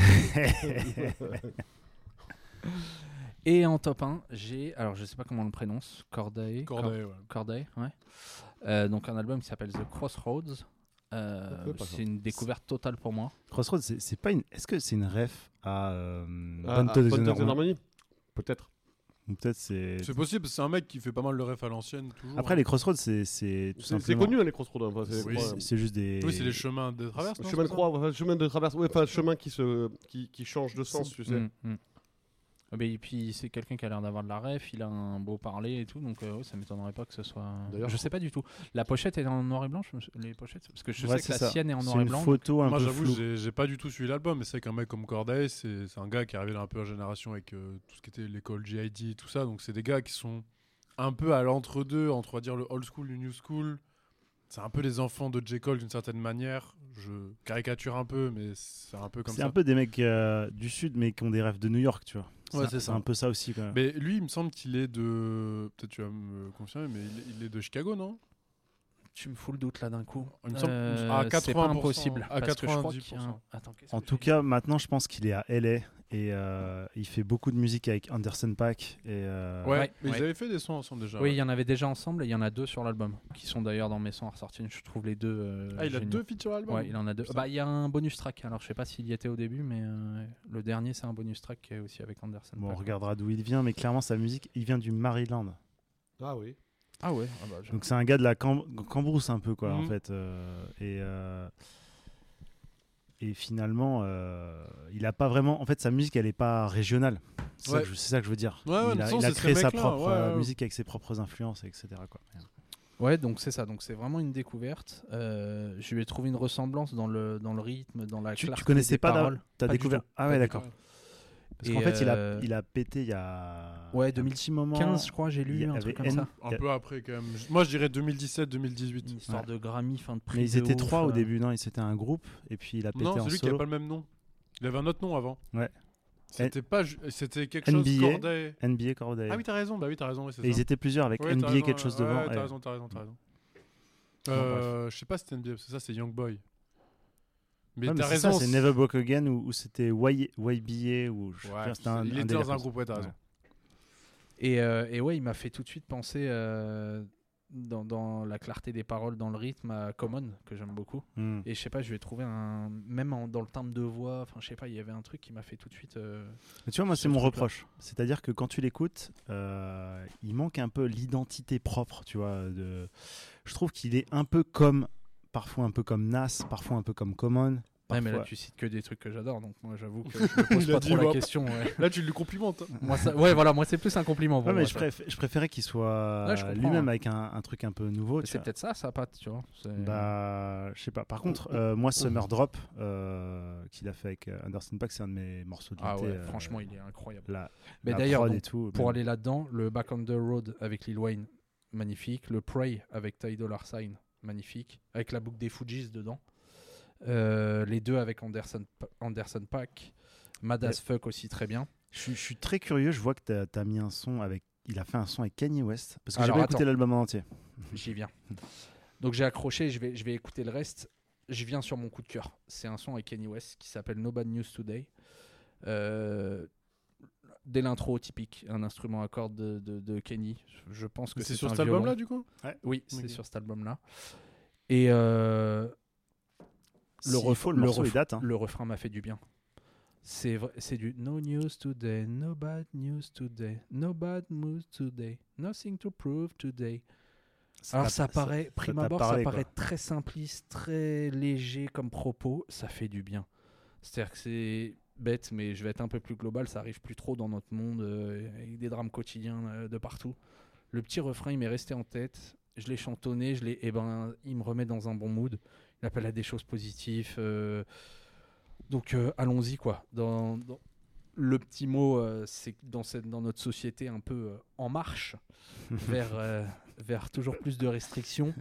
Et en top un, j'ai, alors je sais pas comment on le prononce, Corday. Corday, ouais. Corday, ouais. Euh, donc un album qui s'appelle The Crossroads. Euh, Ça peut pas, ça. c'est une découverte totale pour moi. Crossroads, c'est, c'est pas une. Est-ce que c'est une ref à euh, Ah, Bonne ah, Tones Bonne and Tones and Harmony Harmony Peut-être. Ou peut-être c'est. C'est possible, c'est un mec qui fait pas mal de refs à l'ancienne, toujours. Après, les Crossroads, c'est, c'est tout C'est c'est simplement. connu, hein, les Crossroads. hein, enfin, c'est Oui, les croix, C'est, hein. c'est juste des. Oui, c'est les chemins de traverse, non, chemin de c'est ça croix, enfin, chemin de traverse, ouais, enfin chemin qui se, qui, qui change de sens, tu sais. Mm, mm. Ah bah, et puis c'est quelqu'un qui a l'air d'avoir de la ref, il a un beau parler et tout, donc euh, ouais, ça m'étonnerait pas que ce soit. D'ailleurs, je sais pas du tout. La pochette est en noir et blanc, je me sou- les pochettes, parce que je Ouais, sais que c'est la ça. sienne est en C'est noir et une blanc. photo un Moi, peu j'avoue, floue. j'ai, j'ai pas du tout suivi l'album, mais c'est qu'un mec comme Corday, c'est, c'est un gars qui est arrivé là un peu en génération avec euh, tout ce qui était l'école G I D et tout ça. Donc, c'est des gars qui sont un peu à l'entre-deux, entre, on va dire, le old school, le new school. C'est un peu les enfants de J. Cole d'une certaine manière. Je caricature un peu, mais c'est un peu comme C'est ça. un peu des mecs euh, du sud, mais qui ont des rêves de New York, tu vois. Ouais, c'est, c'est c'est ça. un peu ça aussi, quand même. Mais lui, il me semble qu'il est de. Peut-être tu vas me confirmer, mais il est, il est de Chicago, non? Tu me fous le doute là d'un coup. Il me semble- Euh, à c'est quatre-vingts pas pour cent, impossible. à parce que je crois quatre-vingt-dix qu'il y pour a un- cent. Attends, qu'est-ce En que tout j'ai- cas, maintenant, je pense qu'il est à L A et euh, il fait beaucoup de musique avec Anderson .Paak. Et, euh, Ouais, Ouais, mais ouais. ils avaient fait des sons ensemble déjà. Oui, il ouais. y en avait déjà ensemble et il y en a deux sur l'album qui sont d'ailleurs dans mes sons à ressortir. Je trouve les deux. euh, Ah, il a géniaux. deux feats sur l'album. Ouais, il en a deux. Putain. Bah, il y a un bonus track. Alors, je sais pas s'il y était au début, mais euh, le dernier, c'est un bonus track qui est aussi avec Anderson. Bon, on .Paak. regardera d'où il vient, mais clairement, sa musique, il vient du Maryland. Ah oui. Ah ouais. Ah bah, je- Donc c'est un gars de la Cam- Cambrousse un peu, quoi, en Mhm. fait. euh, et, euh, et finalement, euh, il a pas vraiment... En fait, sa musique, elle est pas régionale. C'est, ça, Ouais. que je, c'est ça que je veux dire. Ouais, ouais, il de a, toute il a façon, c'est créé ce sa mec-là, propre ouais, euh, ouais. musique avec ses propres influences, et cetera, quoi. Ouais, donc c'est ça. Donc c'est vraiment une découverte. Euh, je lui ai trouvé une ressemblance dans le dans le rythme, dans la Tu, clarté tu connaissais des pas... paroles. T'as Pas du découvert... tout. Ah Pas ouais, du d'accord. tout. Parce Et qu'en fait, il, a, euh, il a pété il y a... Ouais, il y a un petit moment. quinze, je crois, j'ai il y lu un avait truc comme N- ça. Un peu après, quand même. Moi, je dirais deux mille dix-sept deux mille dix-huit. Une histoire Ouais. de Grammy, fin de prix. Mais ils de étaient ouf, trois au euh. début, non? C'était un groupe, et puis il a pété Non, en c'est lui qui a solo. pas le même nom. Il avait un autre nom avant. Ouais. C'était pas. ju- C'était quelque N chose B A. Corday. N B A Corday. Ah oui, t'as raison. Bah oui, t'as raison. Oui, c'est Et ils ça. étaient plusieurs avec Ouais, N B t'as A raison, quelque chose ouais, devant. Ouais, et- t'as raison, t'as raison, t'as raison. Bon, Euh, je sais pas si c'était N B A, parce que ça, c'est Young Boy. Mais Ouais, mais t'as c'est raison. ça, c'est Never Broke Again ou, ou c'était Y- YBA ou je- Ouais, enfin, c'était un, il un était délire dans un comme ça. groupe, ouais, t'as Ouais. raison. Et, euh, et ouais, il m'a fait tout de suite penser euh, dans, dans la clarté des paroles, dans le rythme à Common, que j'aime beaucoup. Hmm. Et je sais pas, je lui ai trouvé un. Même en- dans le timbre de voix, enfin, je sais pas, il y avait un truc qui m'a fait tout de suite. euh, Mais tu vois, moi, ce c'est mon truc-là. reproche. C'est-à-dire que quand tu l'écoutes, euh, il manque un peu l'identité propre, tu vois. De... Je trouve qu'il est un peu comme, parfois un peu comme Nas, parfois un peu comme Common. Ouais, mais là, parfois- tu cites que des trucs que j'adore, donc moi, j'avoue que je me pose Il a pas dit trop la hop. question. Ouais. Là, tu lui complimentes. hein. moi, ça... ouais, voilà, moi, c'est plus un compliment. pour Ouais, mais moi, je, ça. préf- je préférais qu'il soit Ouais, je comprends, lui-même hein. avec un, un truc un peu nouveau. Mais tu c'est vois. peut-être ça, sa patte, tu vois. C'est- Bah, je sais pas. Par contre, euh, moi, Summer Drop, euh, qu'il a fait avec euh, Anderson .Paak, c'est un de mes morceaux de Ah l'été, ouais, euh, franchement, il est incroyable. la, Mais la d'ailleurs, prod donc, et tout. pour même- aller là-dedans, le Back on the Road avec Lil Wayne, magnifique. Le Pray avec Ty Dolla Sign, magnifique. Avec la boucle des Fujis dedans. Euh, les deux avec Anderson, Anderson .Paak. Mad as Fuck aussi très bien. Je, suis- je suis très curieux. Je vois que tu as mis un son avec. Il a fait un son avec Kanye West. Parce que j'ai Alors, pas écouté attends. l'album en entier. J'y viens. Donc j'ai accroché, je vais, je vais écouter le reste. Je viens sur mon coup de cœur. C'est un son avec Kanye West qui s'appelle No Bad News Today. Euh, dès l'intro typique, un instrument à cordes de, de, de Kanye. Je pense que C'est c'est sur un cet album-là, violon. du coup Oui, c'est Ok. sur cet album-là. Et euh, le, S'il ref- faut, le morceau, ref- il date, hein. le refrain m'a fait du bien. C'est vrai- c'est du No news today, no bad news today, no bad mood today, nothing to prove today. Alors t'a- ça paraît, prime t'a abord, parlé, ça paraît quoi. très simpliste, très léger comme propos, ça fait du bien. C'est-à-dire que c'est bête, mais je vais être un peu plus global, ça arrive plus trop dans notre monde, euh, avec des drames quotidiens euh, de partout. Le petit refrain, il m'est resté en tête, je l'ai chantonné, je l'ai, eh ben, il me remet dans un bon mood, il appelle à des choses positives. euh, donc euh, allons-y, quoi. Dans, dans- Le petit mot, euh, c'est que dans, cette, dans notre société un peu euh, en marche, vers, euh, vers toujours plus de restrictions.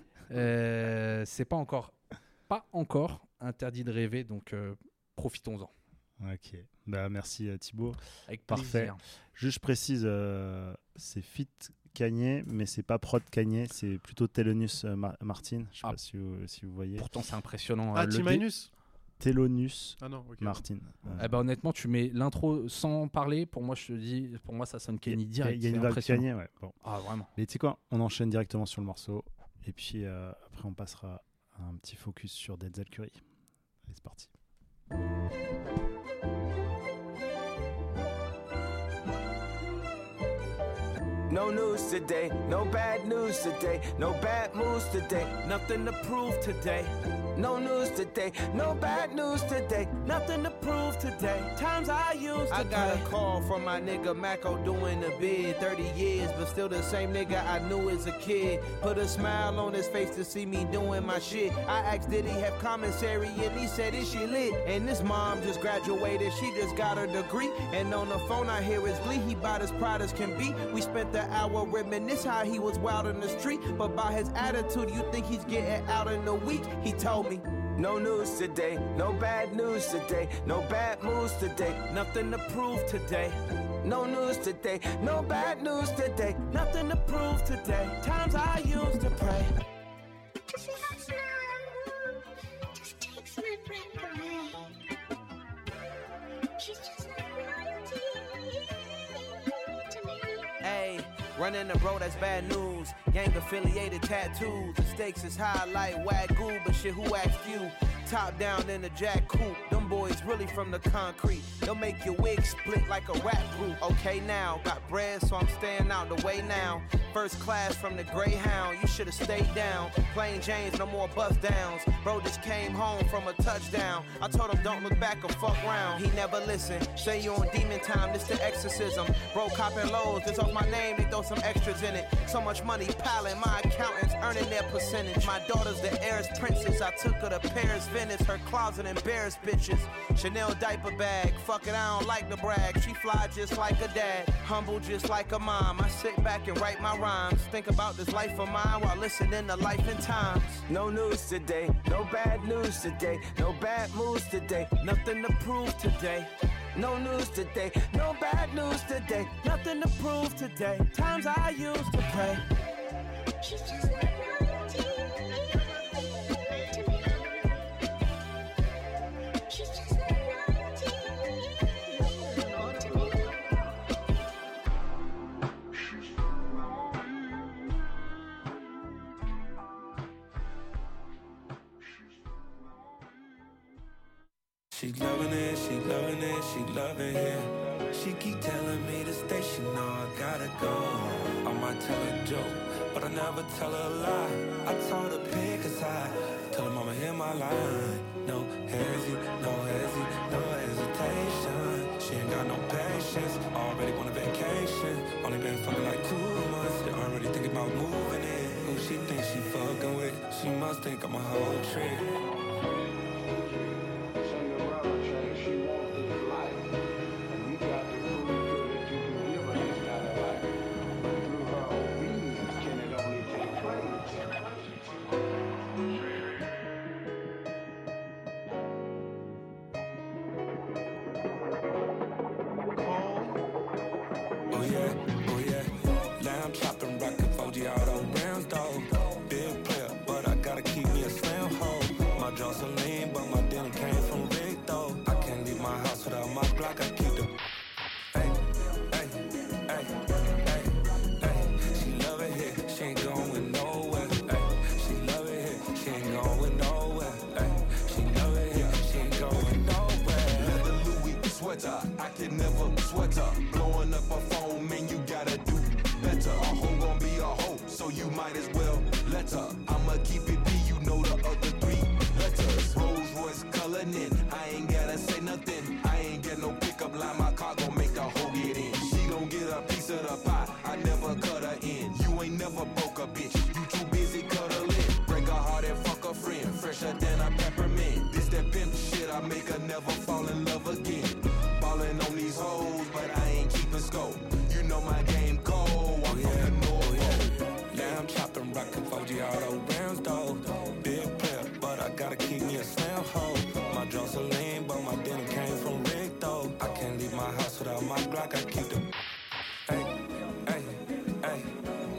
Euh, c'est pas encore, pas encore interdit de rêver, donc euh, profitons-en. Ok. Bah, merci euh, Thibaut. Avec Parfait. plaisir. Juste je précise, euh, c'est Fit Kanye, mais c'est pas prod Kanye, c'est plutôt Thelonious euh, Ma- Martin. Je sais Ah. pas si vous, si vous voyez. Pourtant, c'est impressionnant. Ah, euh, le dé- T-Minus Thelonious Ah non, ok. Martin. Euh, Eh ben, honnêtement, tu mets l'intro sans parler. Pour moi, je te dis, pour moi, ça sonne Kenny il y a- direct. Il y a une c'est vague impressionnant. Kanye, ouais. Bon. Ah, vraiment. Mais tu sais quoi, on enchaîne directement sur le morceau. Et puis euh, après, on passera à un petit focus sur Denzel Curry. Allez, c'est parti. No news today, no bad news today, no bad moves today, nothing to prove today. No news today, no bad news today, nothing to prove today. Times I used to I got play. A call from my nigga Mako doing the bid. thirty years, but still the same nigga I knew as a kid. Put a smile on his face to see me doing my shit. I asked, did he have commissary? And he said, is she lit? And this mom just graduated, she just got her degree. And on the phone I hear his glee, he bout as proud as can be. We spent the hour reminisce how he was wild in the street. But by his attitude, you think he's getting out in a week? He told me, no news today, no bad news today, no bad moves today, nothing to prove today. No news today, no bad news today, nothing to prove today. Times I used to pray. Just last night, just takes my breath away. She's just like royalty to me. Hey, running the road, that's bad news. Gang affiliated tattoos. The stakes is high like Wagyu, but shit, who asked you? Top down in the jack coupe. Them boys really from the concrete. They'll make your wig split like a rap group. Okay now, got bread, so I'm staying out the way now. First class from the Greyhound, you should've stayed down. Plain James, no more bust downs. Bro just came home from a touchdown. I told him don't look back or fuck round. He never listened. Say you on demon time, this the exorcism. Bro copping lows, this off my name, they throw some extras in it. So much money piling, my accountants earning their percentage. My daughter's the heiress princess. I took her to Paris, Venice, her closet embarrassed bitches. Chanel diaper bag, fuck it, I don't like to brag. She fly just like a dad, humble just like a mom. I sit back and write my rhymes, think about this life of mine while listening to Life and Times. No news today, no bad news today, no bad moves today, nothing to prove today. No news today, no bad news today, nothing to prove today. Times I used to pray. She's just like royalty to me. She's just like royalty to me. She loving it, she loving it, she loving it. She keep telling me to stay, she know I gotta go. I might tell her a joke, but I never tell her a lie. I told her pick a side, tell her mama hear my line. No hesi, no hesi, no hesitation. She ain't got no patience, already want a vacation. Only been fucking like two months, they already thinking about moving in. Who she thinks she fucking with? She must think I'm a whole trick. I can never sweat up. Blowing up a phone, man, you gotta do better. A hoe gon' be a hoe, so you might as well let her. I'ma keep it P, you know the other three letters. Rolls Royce coloring in, I ain't gotta say nothing. I ain't get no pickup line, my car gon' make the hoe get in. She gon' get a piece of the pie, I never cut her in. You ain't never broke a bitch, you too busy cuddling. Break her heart and fuck a friend, fresher than a peppermint. This that pimp shit, I make her never fall in love again. Ballin' on these hoes, but I ain't keeping scope. You know my game cold, I'm oh, yeah. from the North. Oh, yeah. Lamb chopping, rockin' four G auto rounds though. Big player, but I gotta keep me a slam hoe. My Jocelyn, but my dinner came from Rick though. I can't leave my house without my Glock, I keep the. Hey, hey, hey,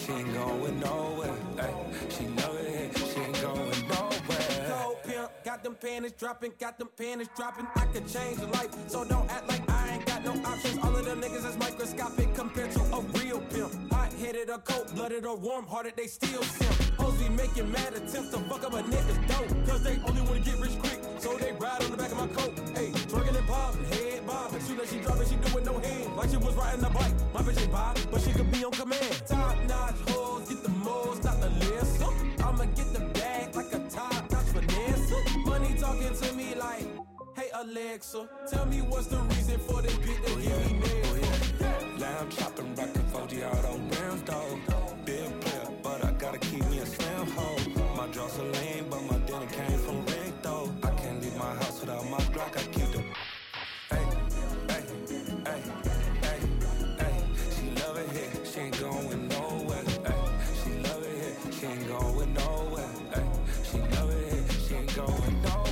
she ain't going nowhere. Ay, she love it here, she ain't going nowhere. Cold pimp, got them panties dropping, got them panties dropping. I could change your life, so don't act like I ain't got no options. All of them niggas is microscopic compared to a real pimp. Hot-headed or cold-blooded or warm-hearted, they still simp. Hoes be making mad attempts to fuck up a nigga's dope. Cause they only wanna get rich quick, so they ride on the back of my coat. Hey, twerking and popping, head bobbing. Soon as she dropping, she doing no hand. Like she was riding a bike. My bitch ain't bob, but she could be on command. Top-notch hoes, get the most, not the list. I'ma get the bag like a top-notch finesse. Money talking to me like, hey Alexa, tell me what's the reason for this bitch that give me neck. Lamb chopping, rockin' four G out on rims, though. Big player, but I gotta keep me a slim hoe. My jaws are lean, but my dinner came from Rick, though. I can't leave my house without my Glock, I keep the. Hey, hey, hey, hey, hey. She love it here, she ain't going nowhere. Hey, she love it here, she ain't going nowhere. Hey, she love it here, she ain't going nowhere.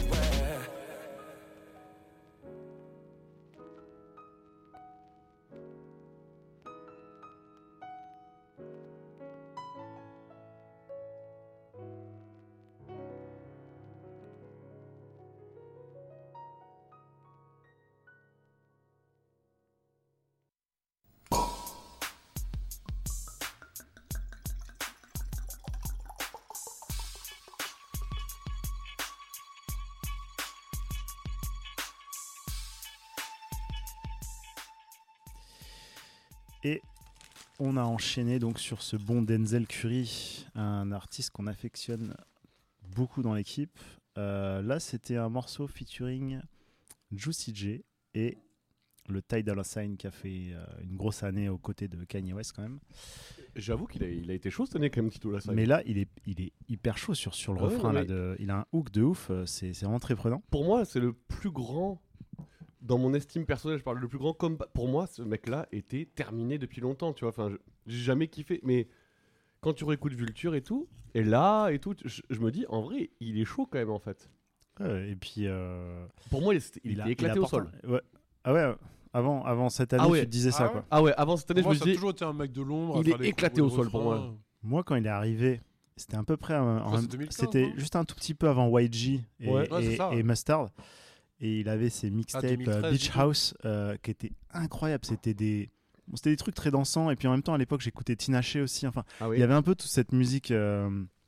Et on a enchaîné donc sur ce bon Denzel Curry, un artiste qu'on affectionne beaucoup dans l'équipe. Euh, là, c'était un morceau featuring Juicy J et le Ty Dolla $ign qui a fait euh, une grosse année aux côtés de Kanye West quand même. J'avoue qu'il a, il a été chaud cette année quand même, Ty Dolla $ign. Mais là, il est, il est hyper chaud sur, sur le Ouais, refrain. ouais. Là, de, il a un hook de ouf, c'est, c'est vraiment très prenant. Pour moi, c'est le plus grand, dans mon estime personnelle, je parle le plus grand combat. Pour moi, ce mec-là était terminé depuis longtemps, tu vois. Enfin, je- j'ai jamais kiffé. Mais quand tu réécoutes Vulture et tout, et là et tout, je, je me dis, en vrai, il est chaud quand même, en fait. Ouais, et puis. euh, Pour moi, il, était- il a- était éclaté au apporte sol. un- ouais. Ah ouais, avant, avant cette année, Ah ouais. tu te disais ça Ah quoi. ouais. Ah ouais, avant cette année, Pour moi, je ça me a dis, toujours été un mec de l'ombre. à il faire est les éclaté coups au de sol pour refrain. moi. Moi, quand il est arrivé, c'était à peu près. en- en Ouais, même- c'est deux mille quinze, C'était non juste un tout petit peu avant Y G et, Ouais. Ouais, c'est et- ça, ouais. et Mustard. Et il avait ses mixtapes deux mille treize, euh, Beach du coup. House euh, qui étaient incroyables. C'était des, bon, c'était des trucs très dansants. Et puis en même temps, à l'époque, j'écoutais Tinashe aussi. Enfin, Ah oui. il y avait un peu toute cette musique. euh,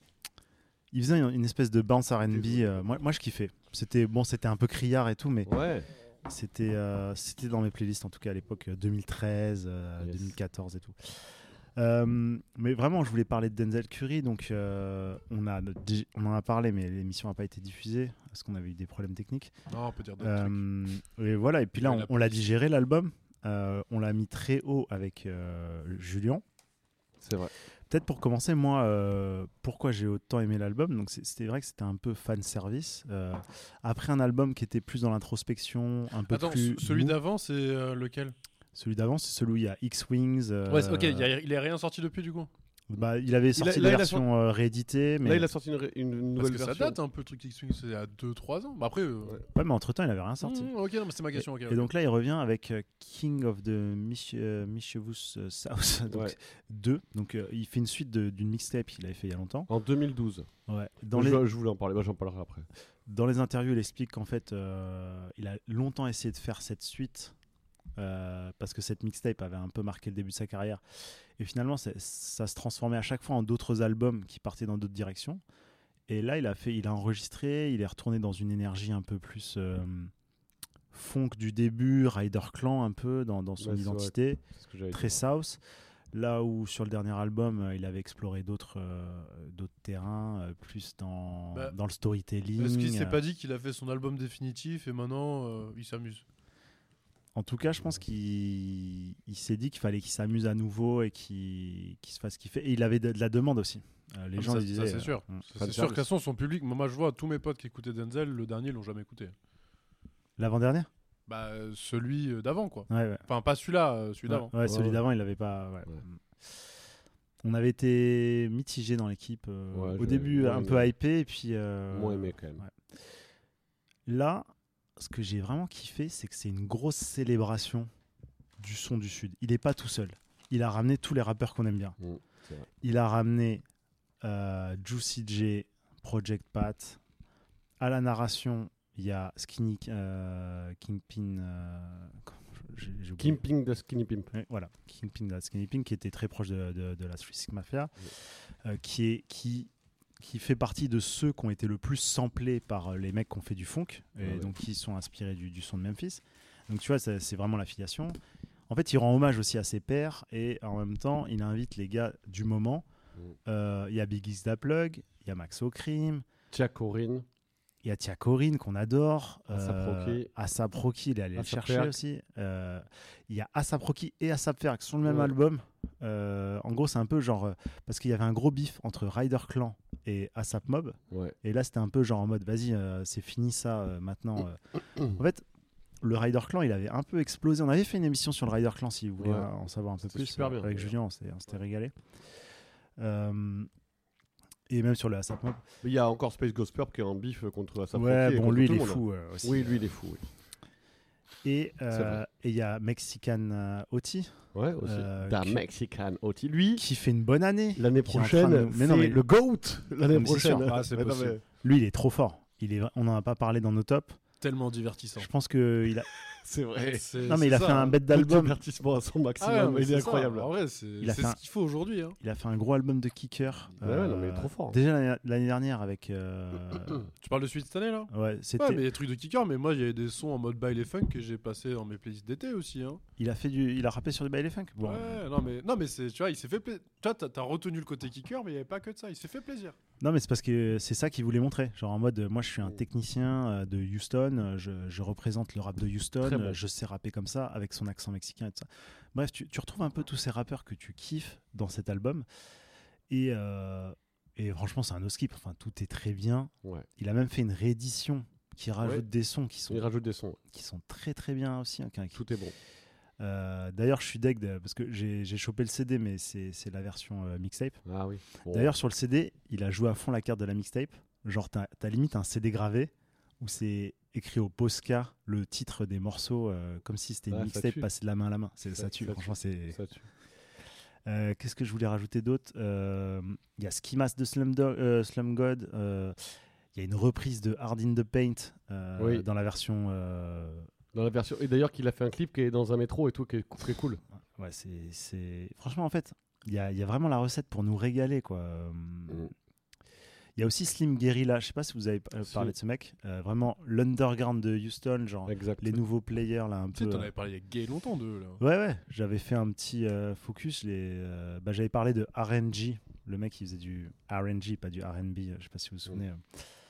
Il faisait une, une espèce de bounce R and B. euh, moi, moi, je kiffais. C'était bon, c'était un peu criard et tout, mais Ouais. c'était, euh, c'était dans mes playlists en tout cas à l'époque euh, deux mille treize, euh, Yes. deux mille quatorze et tout. Euh, mais vraiment, je voulais parler de Denzel Curry. Donc, euh, on, a, on en a parlé, mais l'émission n'a pas été diffusée parce qu'on avait eu des problèmes techniques. Non, on peut dire d'autres trucs. Euh, et voilà, et puis là, Il y a on, la on l'a police. digéré l'album. Euh, on l'a mis très haut avec euh, Julien. C'est vrai. Peut-être pour commencer, moi, euh, pourquoi j'ai autant aimé l'album. Donc, c'est- c'était vrai que c'était un peu fan service. Euh, après un album qui était plus dans l'introspection, un peu Attends, plus. ce- celui mou. d'avant, c'est euh, lequel Celui d'avant, c'est celui où il y a X-Wings. euh, Ouais, c'est- ok, il y a- il est rien sorti depuis du coup. bah, il avait sorti là, des il a versions euh, rééditées, mais... Là, il a sorti une, ré- une nouvelle Parce que version. ça date un peu le truc X-Wing, c'est à deux trois ans. Bah après. euh, Ouais. Ouais, mais entre-temps, il avait rien sorti. mmh, ok, non, mais c'est ma question. ok, Et ok. donc là, il revient avec euh, King of the Mich- euh, Mischievous euh, South, donc Ouais. deux. Donc euh, il fait une suite de- d'une mixtape qu'il avait fait il y a longtemps. En deux mille douze. Ouais. Dans, je, les, je voulais en parler, moi j'en parlerai après. dans les interviews, il explique qu'en fait, euh, il a longtemps essayé de faire cette suite euh, parce que cette mixtape avait un peu marqué le début de sa carrière. Et finalement, c'est- ça se transformait à chaque fois en d'autres albums qui partaient dans d'autres directions. Et là, il a fait, il a enregistré, il est retourné dans une énergie un peu plus euh, funk du début, Rider Clan un peu dans, dans son Ouais, c'est identité, C'est ce que j'avais très dit. South. Là où sur le dernier album, euh, il avait exploré d'autres euh, d'autres terrains, euh, plus dans, Bah, dans le storytelling. Est-ce qu'il s'est euh. pas dit qu'il a fait son album définitif et maintenant euh, il s'amuse? En tout cas, je pense qu'il il s'est dit qu'il fallait qu'il s'amuse à nouveau et qu'il qu'il se fasse kiffer. Et il avait de, de la demande aussi. Euh, les Ah, gens ça, lui ça, disaient. c'est euh, sûr. mm. Ça, Fan C'est sûr service. qu'à son, son public, moi je vois tous mes potes qui écoutaient Denzel, le dernier ils l'ont jamais écouté. L'avant-dernier Bah euh, celui euh, d'avant quoi. Ouais, ouais. Enfin pas celui-là, euh, celui Ouais, d'avant. ouais, celui ouais. d'avant, il l'avait pas. ouais. Ouais. On avait été mitigés dans l'équipe. euh, Ouais, au j'ai début, moins un aimé. peu hypé. Et puis. euh, Moins aimé quand même. ouais. Là, ce que j'ai vraiment kiffé, c'est que c'est une grosse célébration du son du Sud. Il n'est pas tout seul. il a ramené tous les rappeurs qu'on aime bien. Mm, c'est vrai. Il a ramené euh, Juicy J, Project Pat. À la narration, il y a Skinny euh, Kingpin. Euh, j'ai, j'ai oublié. Kingpin de Skinny Pimp. Ouais, voilà, Kingpin de la Skinny Pimp, qui était très proche de, de, de la Three Six Mafia, euh, qui, est, qui, qui fait partie de ceux qui ont été le plus samplés par les mecs qui ont fait du funk, et Ouais. donc qui sont inspirés du, du son de Memphis. Donc tu vois, c'est, c'est vraiment l'affiliation. En fait, il rend hommage aussi à ses pairs, et en même temps, il invite les gars du moment. Mm. Euh, Il y a Big X Da Plug, il y a Max O'Crim, Tia Corinne. il y a Tia Corinne qu'on adore. Asap Rocky. Asap Rocky, il est allé le Asap chercher Ferg. aussi. Euh, il y a Asap Rocky et Asap Ferg sur le même Ouais. album. Euh, en gros, c'est un peu genre. euh, parce qu'il y avait un gros bif entre Rider Clan et Asap Mob. Ouais. Et là, c'était un peu genre en mode vas-y, euh, c'est fini ça euh, maintenant. euh. En fait, le Rider Clan, il avait un peu explosé. On avait fait une émission sur le Rider Clan si vous voulez Ouais. euh, en savoir un peu C'était plus. super euh, bien, avec d'ailleurs. Julien, on s'était, on s'était régalé. Euh, et même sur le Asap Mob. Il y a encore Space Ghost Purp qui est en bif contre Asap Ouais, Rocky et bon, contre lui, tout il le est monde. fou euh, aussi. Oui, lui, il est fou. Oui. Et C'est euh, vrai. et il y a Mexican euh, Oti Ouais, aussi. Euh, Da qui- Mexican Oti. Lui, qui fait une bonne année. l'année qui est en prochaine, train de- mais non, c'est mais- le GOAT. L'année Non, mais c'est prochaine. sûr. Ah, c'est Ouais, non, possible. mais- Lui, il est trop fort. Il est, on n'en a pas parlé dans nos tops. Tellement divertissant. Je pense que il a. C'est vrai. C'est- Non, mais c'est il a ça, fait un hein. bête Le d'album. divertissement à son Ah maximum. ouais, il c'est est ça. incroyable. En vrai, c'est Il a c'est fait ce un- qu'il faut aujourd'hui. Hein. Il a fait un gros album de kicker. Ouais, ouais, non, mais il est trop fort. Déjà l'année, l'année dernière avec. euh, Tu parles de suite cette année là ouais, c'était. Ouais, mais il y a des trucs de kicker, mais moi il y avait des sons en mode baile et funk que j'ai passé dans mes playlists d'été aussi. Hein. Il a fait du. Il a rappé sur du baile funk. Bon, Ouais, non mais, non, mais c'est, tu vois, il s'est fait plaisir. Tu vois, t'as, t'as retenu le côté kicker, mais il n'y avait pas que de ça, il s'est fait plaisir. Non, mais c'est parce que c'est ça qu'il voulait montrer. Genre en mode, euh, moi je suis un technicien euh, de Houston, euh, je, je représente le rap de Houston, Très bon. euh, je sais rapper comme ça, avec son accent mexicain et tout ça. Bref, tu, tu retrouves un peu tous ces rappeurs que tu kiffes dans cet album. Et, euh, et franchement, c'est un no-skip. Enfin, tout est très bien. Ouais. Il a même fait une réédition qui rajoute Ouais. des sons qui sont, Il rajoute des sons. qui sont très très bien aussi. hein, qui- qui- Tout est bon. Euh, D'ailleurs, je suis deg de- parce que j'ai j'ai chopé le C D, mais c'est c'est la version euh, mixtape. Ah oui. Bon. D'ailleurs, sur le C D, il a joué à fond la carte de la mixtape. Genre, t'as as limite un C D gravé où c'est écrit au Posca le titre des morceaux, euh, comme si c'était une Ah, ça mixtape tue. passée de la main à la main. C'est- Ça- Ça, tue, ça franchement. c'est Ça tue. Euh, Qu'est-ce que je voulais rajouter d'autre Euh, Il y a Ski Mask de Slum, Do- euh, Slum God. euh, Il y a une reprise de Hard in the Paint euh, Oui. dans la version. euh, Dans la version. Et d'ailleurs, qu'il a fait un clip qui est dans un métro et tout, qui est très cool. Ouais, c'est, c'est... Franchement, en fait, il y a, il y a vraiment la recette pour nous régaler, quoi. Euh, Il y a aussi Slim Guerrilla, je sais pas si vous avez euh, Si. parlé de ce mec. Euh, vraiment, l'underground de Houston, genre Exact. les nouveaux players, là, un Tu sais, peu. t'en euh, avais parlé il y a gay longtemps d'eux là. Ouais, ouais, j'avais fait un petit euh, focus. je l'ai, euh, bah, j'avais parlé de R and G, le mec qui faisait du R and G, pas du R and B, euh, je sais pas si vous vous souvenez. euh.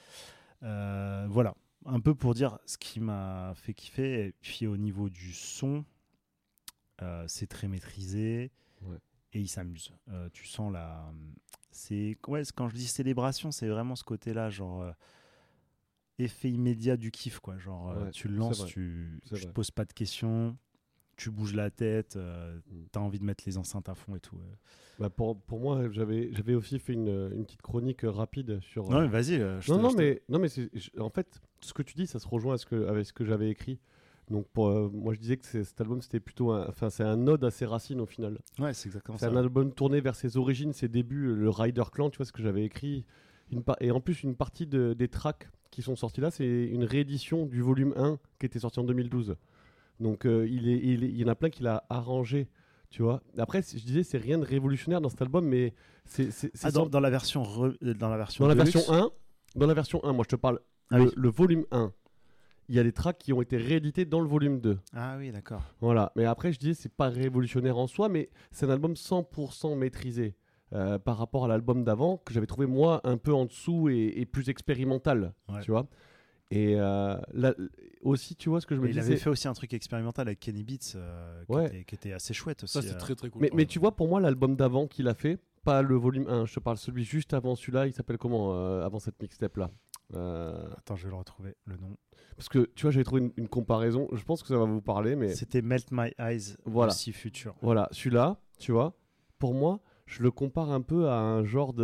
Euh, voilà, un peu pour dire ce qui m'a fait kiffer. Et puis au niveau du son, euh, c'est très maîtrisé Ouais. et il s'amuse. Euh, tu sens la. C'est, ouais, c'est- quand je dis célébration, c'est vraiment ce côté-là, genre. euh, effet immédiat du kiff, quoi. Genre, euh, Ouais, tu le c'est lances, vrai, tu, c'est tu te vrai. poses pas de questions, tu bouges la tête, euh, Mm. t'as envie de mettre les enceintes à fond et tout. euh. Bah, pour, pour moi, j'avais j'avais aussi fait une, une petite chronique euh, rapide sur. Non, euh, mais vas-y. euh, je non, te- non, je te- mais, non, mais c'est- je- en fait, ce que tu dis, ça se rejoint à ce que, avec ce que j'avais écrit. Donc, pour, euh, moi, je disais que c'est- cet album, c'était plutôt un, enfin, c'est un ode à ses racines au final. Ouais, c'est exactement C'est ça. un album tourné vers ses origines, ses débuts, le Rider Clan, tu vois ce que j'avais écrit. Une pa- et en plus, une partie de- des tracks qui sont sortis là, c'est une réédition du volume un qui était sorti en deux mille douze. Donc, euh, il, est, il, est- il y en a plein qu'il a arrangé, tu vois. Après, c- je disais, c'est rien de révolutionnaire dans cet album, mais c'est c'est- c'est Ah, dans, sans- dans la version re- euh, dans la version dans la deluxe version un. Dans la version un, moi, je te parle, Ah le, oui. le volume un. Il y a des tracks qui ont été réédités dans le volume deux. Ah oui, d'accord. Voilà, mais après je disais c'est pas révolutionnaire en soi, mais c'est un album cent pour cent maîtrisé euh, par rapport à l'album d'avant que j'avais trouvé moi un peu en dessous et, et plus expérimental, Ouais. tu vois. Et euh, là, aussi, tu vois ce que je me Et il disais. avait fait aussi un truc expérimental avec Kenny Beats euh, qui, Ouais. était, qui était assez chouette aussi. Ça, c'est euh. très très cool. Mais, par mais exemple. tu vois, pour moi, l'album d'avant qu'il a fait, pas le volume un, je te parle celui juste avant celui-là, il s'appelle comment euh, avant cette mixtape là euh, Attends, je vais le retrouver, le nom. Parce que tu vois, j'avais trouvé une, une comparaison, je pense que ça va vous parler, mais C'était Melt My Eyes, Voilà. aussi Future. voilà, celui-là, tu vois, pour moi, je le compare un peu à un genre de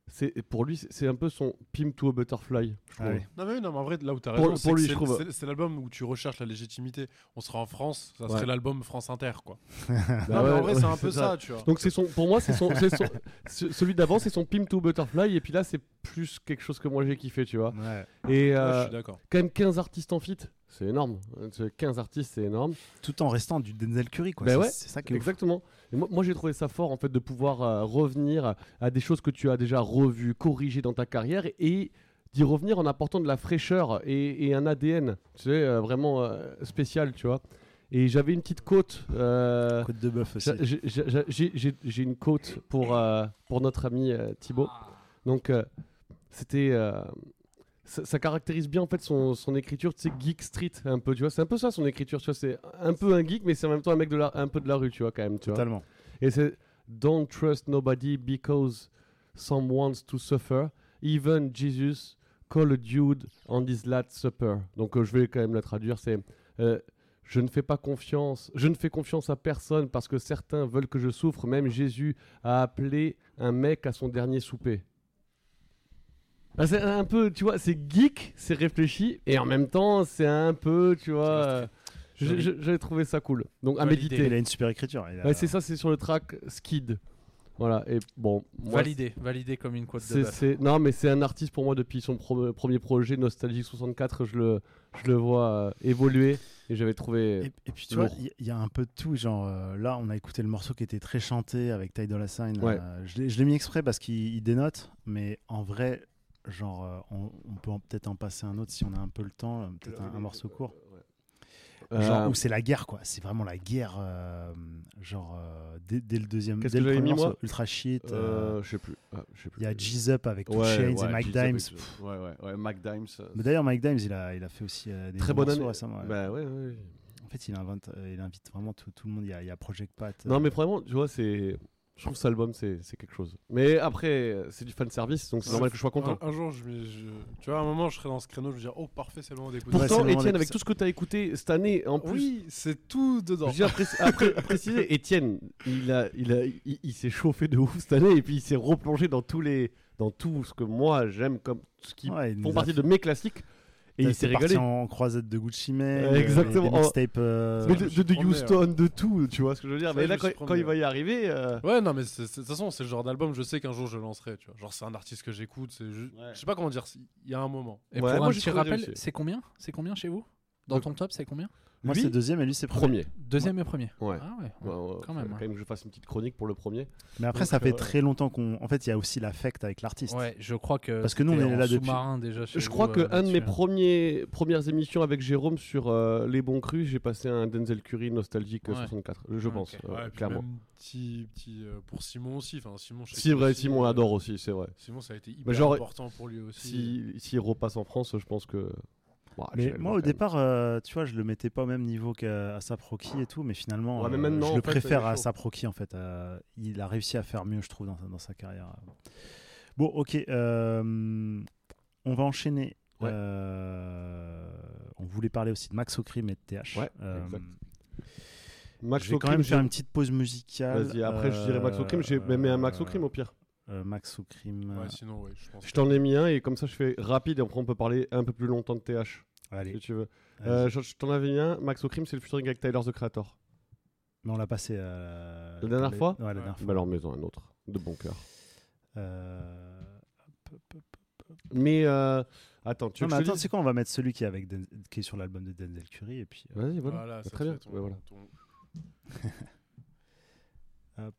c'est, pour lui, c'est, c'est un peu son Pimp to a Butterfly. Je trouve. Ah oui. Non mais oui, non, mais en vrai, là où t'as Pour- raison, c'est, pour que lui, c'est, je trouve. c'est, c'est l'album où tu recherches la légitimité. On sera en France, ça Ouais. serait l'album France Inter, quoi. Bah non, mais ouais, en vrai, ouais, c'est un peu c'est ça, tu vois. Donc c'est son, pour moi, c'est son, c'est son- ce- celui d'avant, c'est son Pimp to a Butterfly, et puis là, c'est plus quelque chose que moi j'ai kiffé, tu vois. Ouais. Et Ouais, euh, je suis d'accord. quand même quinze artistes en feat, c'est énorme. quinze artistes, c'est énorme. Tout en restant du Denzel Curry, quoi. Ben c'est, ouais, c'est ça qui est ouf. Exactement. Et moi, moi, j'ai trouvé ça fort en fait de pouvoir euh, revenir à des choses que tu as déjà revues, corrigées dans ta carrière et d'y revenir en apportant de la fraîcheur et, et un A D N, tu sais, euh, vraiment euh, spécial, tu vois. Et j'avais une petite côte. euh, Côte de bœuf aussi. j'ai, j'ai, j'ai- j'ai- j'ai- j'ai une côte pour, euh, pour notre ami euh, Thibaut. Donc, euh, c'était. euh, ça, ça caractérise bien en fait son, son écriture, tu sais, geek street un peu, tu vois. C'est un peu ça son écriture, tu vois. C'est un peu un geek, mais c'est en même temps un mec de la, un peu de la rue, tu vois, quand même, tu vois. Totalement. Et c'est Don't trust nobody because some wants to suffer. Even Jesus call a dude on his last supper. Donc euh, je vais quand même la traduire. C'est euh, je ne fais pas confiance. Je ne fais confiance à personne parce que certains veulent que je souffre. Même Jésus a appelé un mec à son dernier souper. Ah, c'est un peu, tu vois, c'est geek, c'est réfléchi, et en même temps, c'est un peu, tu vois. euh, je- je- J'avais trouvé ça cool. Donc à Validé. méditer. Il a une super écriture. il a- Ouais, c'est ça, c'est sur le track Skid. Voilà, et bon. moi, Validé, validé comme une côte de c'est, bœuf. c'est- Non, mais c'est un artiste pour moi depuis son pro- premier projet, Nostalgie soixante-quatre. Je le, je le vois euh, évoluer et j'avais trouvé. Et, et puis tu vois, lourd. il y, y a un peu de tout. Genre euh, là, on a écouté le morceau qui était très chanté avec Ty Dolla Sign. Ouais. euh, je, l'ai, je l'ai mis exprès parce qu'il il dénote, mais en vrai, genre, euh, on, on peut en- peut-être en passer un autre si on a un peu le temps, euh, peut-être un, un morceau court. Genre Euh, où c'est la guerre, quoi. C'est vraiment la guerre, euh, genre euh, dès, dès le deuxième, Qu'est-ce dès que le j'avais premier mis, moi morceau, Ultra Shit. euh, euh, je sais plus. Ah, je sais plus. Il y a G's Up avec Two Ouais, Chainz ouais, et Mike G's Up Dimes. avec- Ouais, ouais, ouais, Mike Dimes. euh, Mais d'ailleurs, Mike Dimes, il a, il a fait aussi euh, des Très bons bonne morceaux année. récemment. ouais. Bah ouais, ouais. En fait, il invite, euh, il invite vraiment tout, tout le monde. Il y a, il y a Project Pat. Non, euh, mais vraiment, tu vois, c'est. Je trouve que cet album, c'est, c'est quelque chose. Mais après, euh, c'est du fan service, donc c'est Ouais, normal que je sois content. Un, un jour, je, me- je- tu vois, à un moment, je serai dans ce créneau, je vais dire, oh, parfait, c'est le moment d'écouter. Ouais, c'est Pourtant, le moment Étienne, d'écouter avec ça. tout ce que tu as écouté cette année, en plus. Oui, c'est tout dedans. Je tiens à préci- à pré- à préciser, Étienne, il, a, il, a, il, il s'est chauffé de ouf cette année et puis il s'est replongé dans tous les, dans tout ce que moi j'aime comme ce qui ouais, il font nous a partie fait- de mes classiques et il s'est parti régalé. en croisette de Gucci Mane. Euh, exactement. Des, des mixtapes, euh, Mais je de, me de, suis de promené, Houston, de tout, tu vois ce que je veux dire. Ça, Mais je là, me quand, suis quand promené, il va y arriver, euh, Ouais, non, mais c'est- c'est- de toute façon, c'est le genre d'album, je sais qu'un jour je le lancerai, tu vois. Genre, c'est un artiste que j'écoute, c'est juste. Ouais. Je sais pas comment dire, il y a un moment. Et Ouais, pour moi, un j'ai petit trouvé rappel, réussi. c'est combien C'est combien chez vous Dans De- ton top, c'est combien Moi, lui, c'est deuxième et lui, c'est premier. premier. Deuxième et premier. Ouais. Ah ouais. Ouais, ouais, Quand même, faut hein. quand même que je fasse une petite chronique pour le premier. Mais après, Donc, ça fait euh, très longtemps qu'on. En fait, il y a aussi l'affect avec l'artiste. Ouais, je crois que. Parce que nous, on c'était est en là depuis- sous-marin déjà chez Je vous, crois euh, que un de mes là-dessus, hein. premiers, premières émissions avec Jérôme sur euh, Les Bons Crus, j'ai passé un Denzel Curry nostalgique euh, Ouais. soixante-quatre, je Ok. pense, euh, Ouais, et puis clairement. même petit, petit, euh, pour Simon aussi. Enfin, Simon, je sais Si que vrai, aussi, Simon euh, l'adore aussi, c'est vrai. Simon, ça a été hyper Mais genre, important pour lui aussi. Si s'il repasse en France, je pense que. Bah, Mais j'irai le moi, voir au quand même. départ, euh, tu vois, je le mettais pas au même niveau qu'à Asap Rocky et tout, mais finalement, Ouais, mais euh, maintenant, je en le fait, préfère il est à chaud. Asap Rocky, en fait. euh, il a réussi à faire mieux, je trouve, dans, sa- dans sa carrière. Bon, ok. euh, on va enchaîner. Ouais. Euh, on voulait parler aussi de Max O'Crim et de T H. Ouais, Euh, exact. Max je vais quand O'Crim, même faire j'ai- une petite pause musicale. Vas-y, après je dirais Max O'Crim, j'ai mais un Max O'Crim au pire. Euh, Max O'Crim. Ouais, sinon, ouais, je pense. Je t'en ai mis un et comme ça je fais rapide et après on peut parler un peu plus longtemps de T H Allez, si tu veux. vas-y. Euh, je je t'en avais mis un, Max O'Crim c'est le featuring avec Tyler the Creator. Mais on l'a passé. euh, La dernière les- fois Ouais, la dernière fois. Bah alors maison un autre, de bon cœur. Euh, hop, hop, hop. Mais euh, attends, tu Non, veux mais que je te attends, dise c'est quoi? On va mettre celui qui est, avec Den- qui est sur l'album de Denzel Curry et puis. euh, Vas-y, voilà. Voilà, Bah, ça très te bien. fait ton- Ouais, voilà. ton- hop,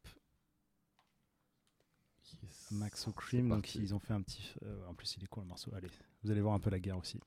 Yes. Max C'est O'Crim, donc parti. ils ont fait un petit. euh, en plus, il est cool le morceau. Allez, vous allez voir un peu la guerre aussi.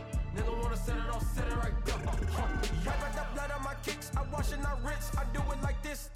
Wipe out the blood on my kicks, I wash and I rinse. I do it like this to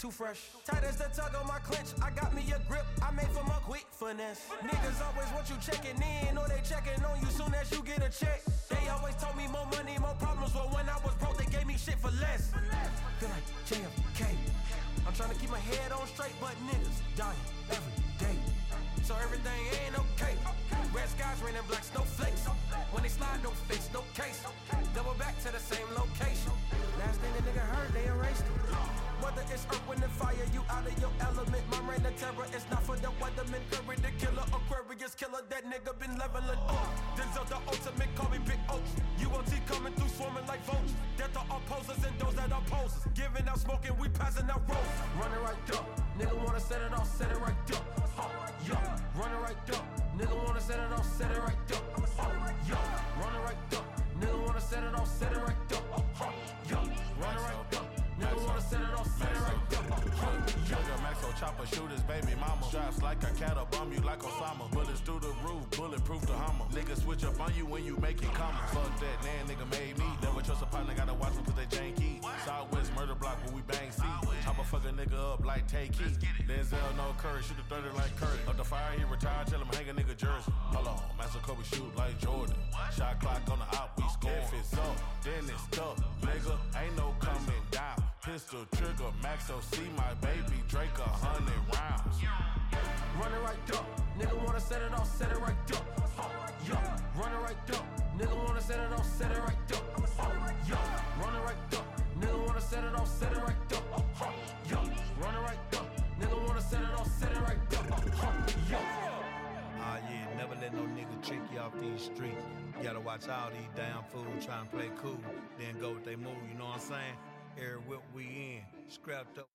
too fresh. Tight as the tug on my clench, I got me a grip, I made for my quick finesse. Niggas always want you checking in, or they checking on you soon as you get a check. They always told me more money, more problems, but when I was broke, they gave me shit for less. Feel like J F K. I'm trying to keep my head on straight, but niggas dying every day. So everything ain't okay. Red skies, raining black snowflakes. When they slide, no face, no case. Double back to the same location. Last thing the nigga heard, they erased it. Whether it's earth, wind, and fire, you out of your element. My reign of terror, it's not for the weatherman. Curry the killer, Aquarius killer. That nigga been leveling up. Denzel the ultimate, call me Big Oaks. U O T coming through, swarming like vultures. Death to opposers and those that oppose us. Giving out smoking, we passing out roads. Running right up. Nigga wanna set it off, set it right up. Uh, yeah, running right up. Nigga wanna set it off, set it right up. Uh, yeah, running right up. Nigga wanna set it off, set it right up. Uh, yeah, running right up. Nigga wanna set it off, set it right up. Uh, yeah. Maxo chopper shooters, baby mama. Straps like a cattle, bomb you like Osama. Bullets through the roof, bulletproof the Hummer. Niggas switch up on you when you make it comma. Fuck that, man, nigga made me. Never trust a partner, gotta watch them cause they janky. Southwest murder block where we bang see. Chopper fuck a nigga up like take key. Denzel no Curry, shoot the thirty like Curry. Up the fire, he retired, tell him hang a nigga jersey. Hold on, Master Kobe shoot like Jordan. Shot clock on the op, we score. If it's up, then it's stuck, nigga. Ain't no coming down. Pistol trigger, Maxo see my baby Drake a hundred rounds. Running right up, nigga wanna set it off, set it right up. Uh, yeah, running right up, nigga wanna set it off, set it right up. Uh, yeah, running right up, nigga wanna set it off, set it right up. Uh, yeah, running right up, nigga wanna set it off, set it right up. Uh, yeah. Ah yeah, never let no nigga trick you off these streets. You gotta watch all these damn fools trying to play cool, then go with they move. You know what I'm saying? Every whip we in, scrapped up.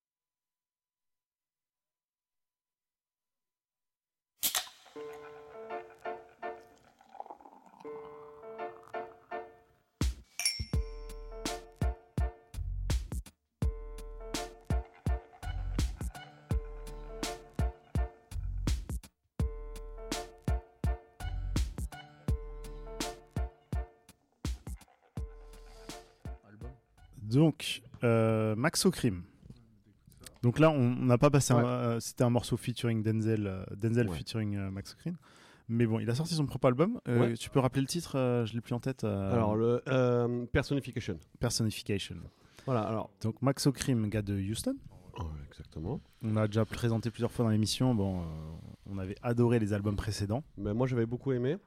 Donc, euh, Maxo Crime. Donc là, on n'a pas passé. Ouais. Un, euh, c'était un morceau featuring Denzel, euh, Denzel Ouais. featuring euh, Maxo Crime. Mais bon, il a sorti son propre album. Euh, Ouais. Tu peux rappeler le titre euh, Je l'ai plus en tête. euh, Alors, le euh, Personification. Personification. Voilà, alors. Donc Maxo Crime, gars de Houston. Oh, exactement. On a déjà présenté plusieurs fois dans l'émission. Bon, euh, on avait adoré les albums précédents. Mais moi, j'avais beaucoup aimé.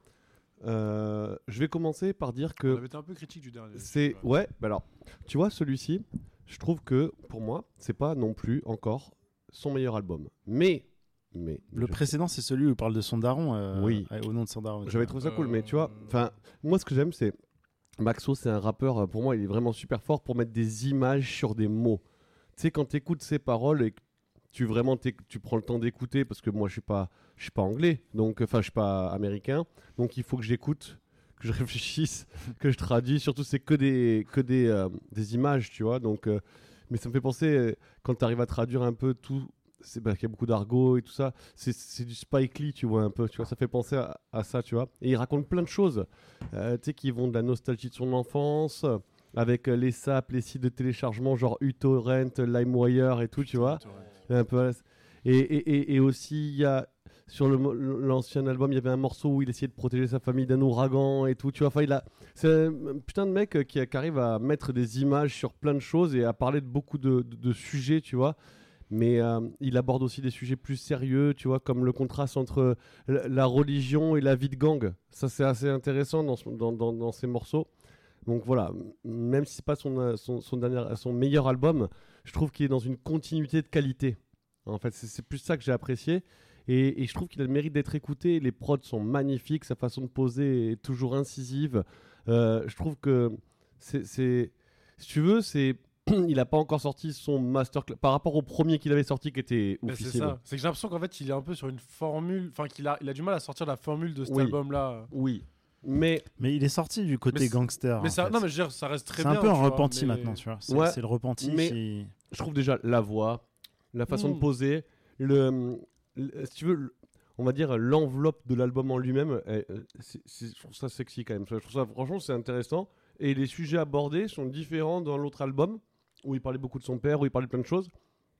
Euh, je vais commencer par dire que. On avait été un peu critique du dernier. C'est ouais, bah alors, tu vois celui-ci, je trouve que pour moi, c'est pas non plus encore son meilleur album. Mais mais Le je- précédent, c'est celui où il parle de son daron. euh, Oui. euh, Au nom de son daron. J'avais trouvé ça cool, mais tu vois, enfin, moi ce que j'aime, c'est Maxo, c'est un rappeur. euh, Pour moi, il est vraiment super fort pour mettre des images sur des mots. Tu sais, quand tu écoutes ses paroles et que tu vraiment t'éc- tu prends le temps d'écouter, parce que moi, je suis pas, je suis pas anglais, donc enfin, je suis pas américain, donc il faut que j'écoute, que je réfléchisse, que je traduis. Surtout, c'est que des que des euh, des images, tu vois. Donc, euh, mais ça me fait penser euh, quand tu arrives à traduire un peu tout. C'est parce qu'il y a beaucoup d'argot et tout ça. C'est, c'est du Spike Lee, tu vois, un peu. Tu vois, ça fait penser à, à ça, tu vois. Et il raconte plein de choses, euh, tu sais, qui vont de la nostalgie de son enfance, euh, avec euh, les sapes, les sites de téléchargement, genre uTorrent, LimeWire et tout, tu vois. Un peu. à la- Et, et, et, et aussi, il y a sur le, mo- l'ancien album, il y avait un morceau où il essayait de protéger sa famille d'un ouragan et tout, tu vois. Enfin, il a, c'est un putain de mec euh, qui, qui arrive à mettre des images sur plein de choses et à parler de beaucoup de, de, de sujets, tu vois. Mais euh, il aborde aussi des sujets plus sérieux, tu vois, comme le contraste entre la, la religion et la vie de gang. Ça, c'est assez intéressant dans, son- dans, dans, dans ces morceaux. Donc voilà, m- même si c'est pas son, euh, son, son, dernier, son meilleur album, je trouve qu'il est dans une continuité de qualité. En fait, c'est, c'est plus ça que j'ai apprécié. Et, et je trouve qu'il a le mérite d'être écouté. Les prods sont magnifiques, sa façon de poser est toujours incisive. Euh, je trouve que c'est, c'est, si tu veux, c'est il n'a pas encore sorti son master par rapport au premier qu'il avait sorti qui était Mais c'est officiel. ça. C'est que j'ai l'impression qu'en fait, il est un peu sur une formule. Enfin, qu'il a, il a du mal à sortir la formule de cet Oui. album-là. Oui. Mais, mais il est sorti du côté Mais c'est- gangster. Mais en ça, fait. non, mais je veux dire, ça reste très c'est bien. un peu un tu vois, repenti mais- maintenant, tu vois. C'est, Ouais, c'est le repenti. mais- qui- je trouve déjà la voix, la façon Mm. de poser, le, le- si tu veux, le- on va dire l'enveloppe de l'album en lui-même, elle, euh, c'est- c'est- je trouve ça sexy quand même. Je trouve ça, franchement, c'est intéressant. Et les sujets abordés sont différents dans l'autre album, où il parlait beaucoup de son père, où il parlait de plein de choses.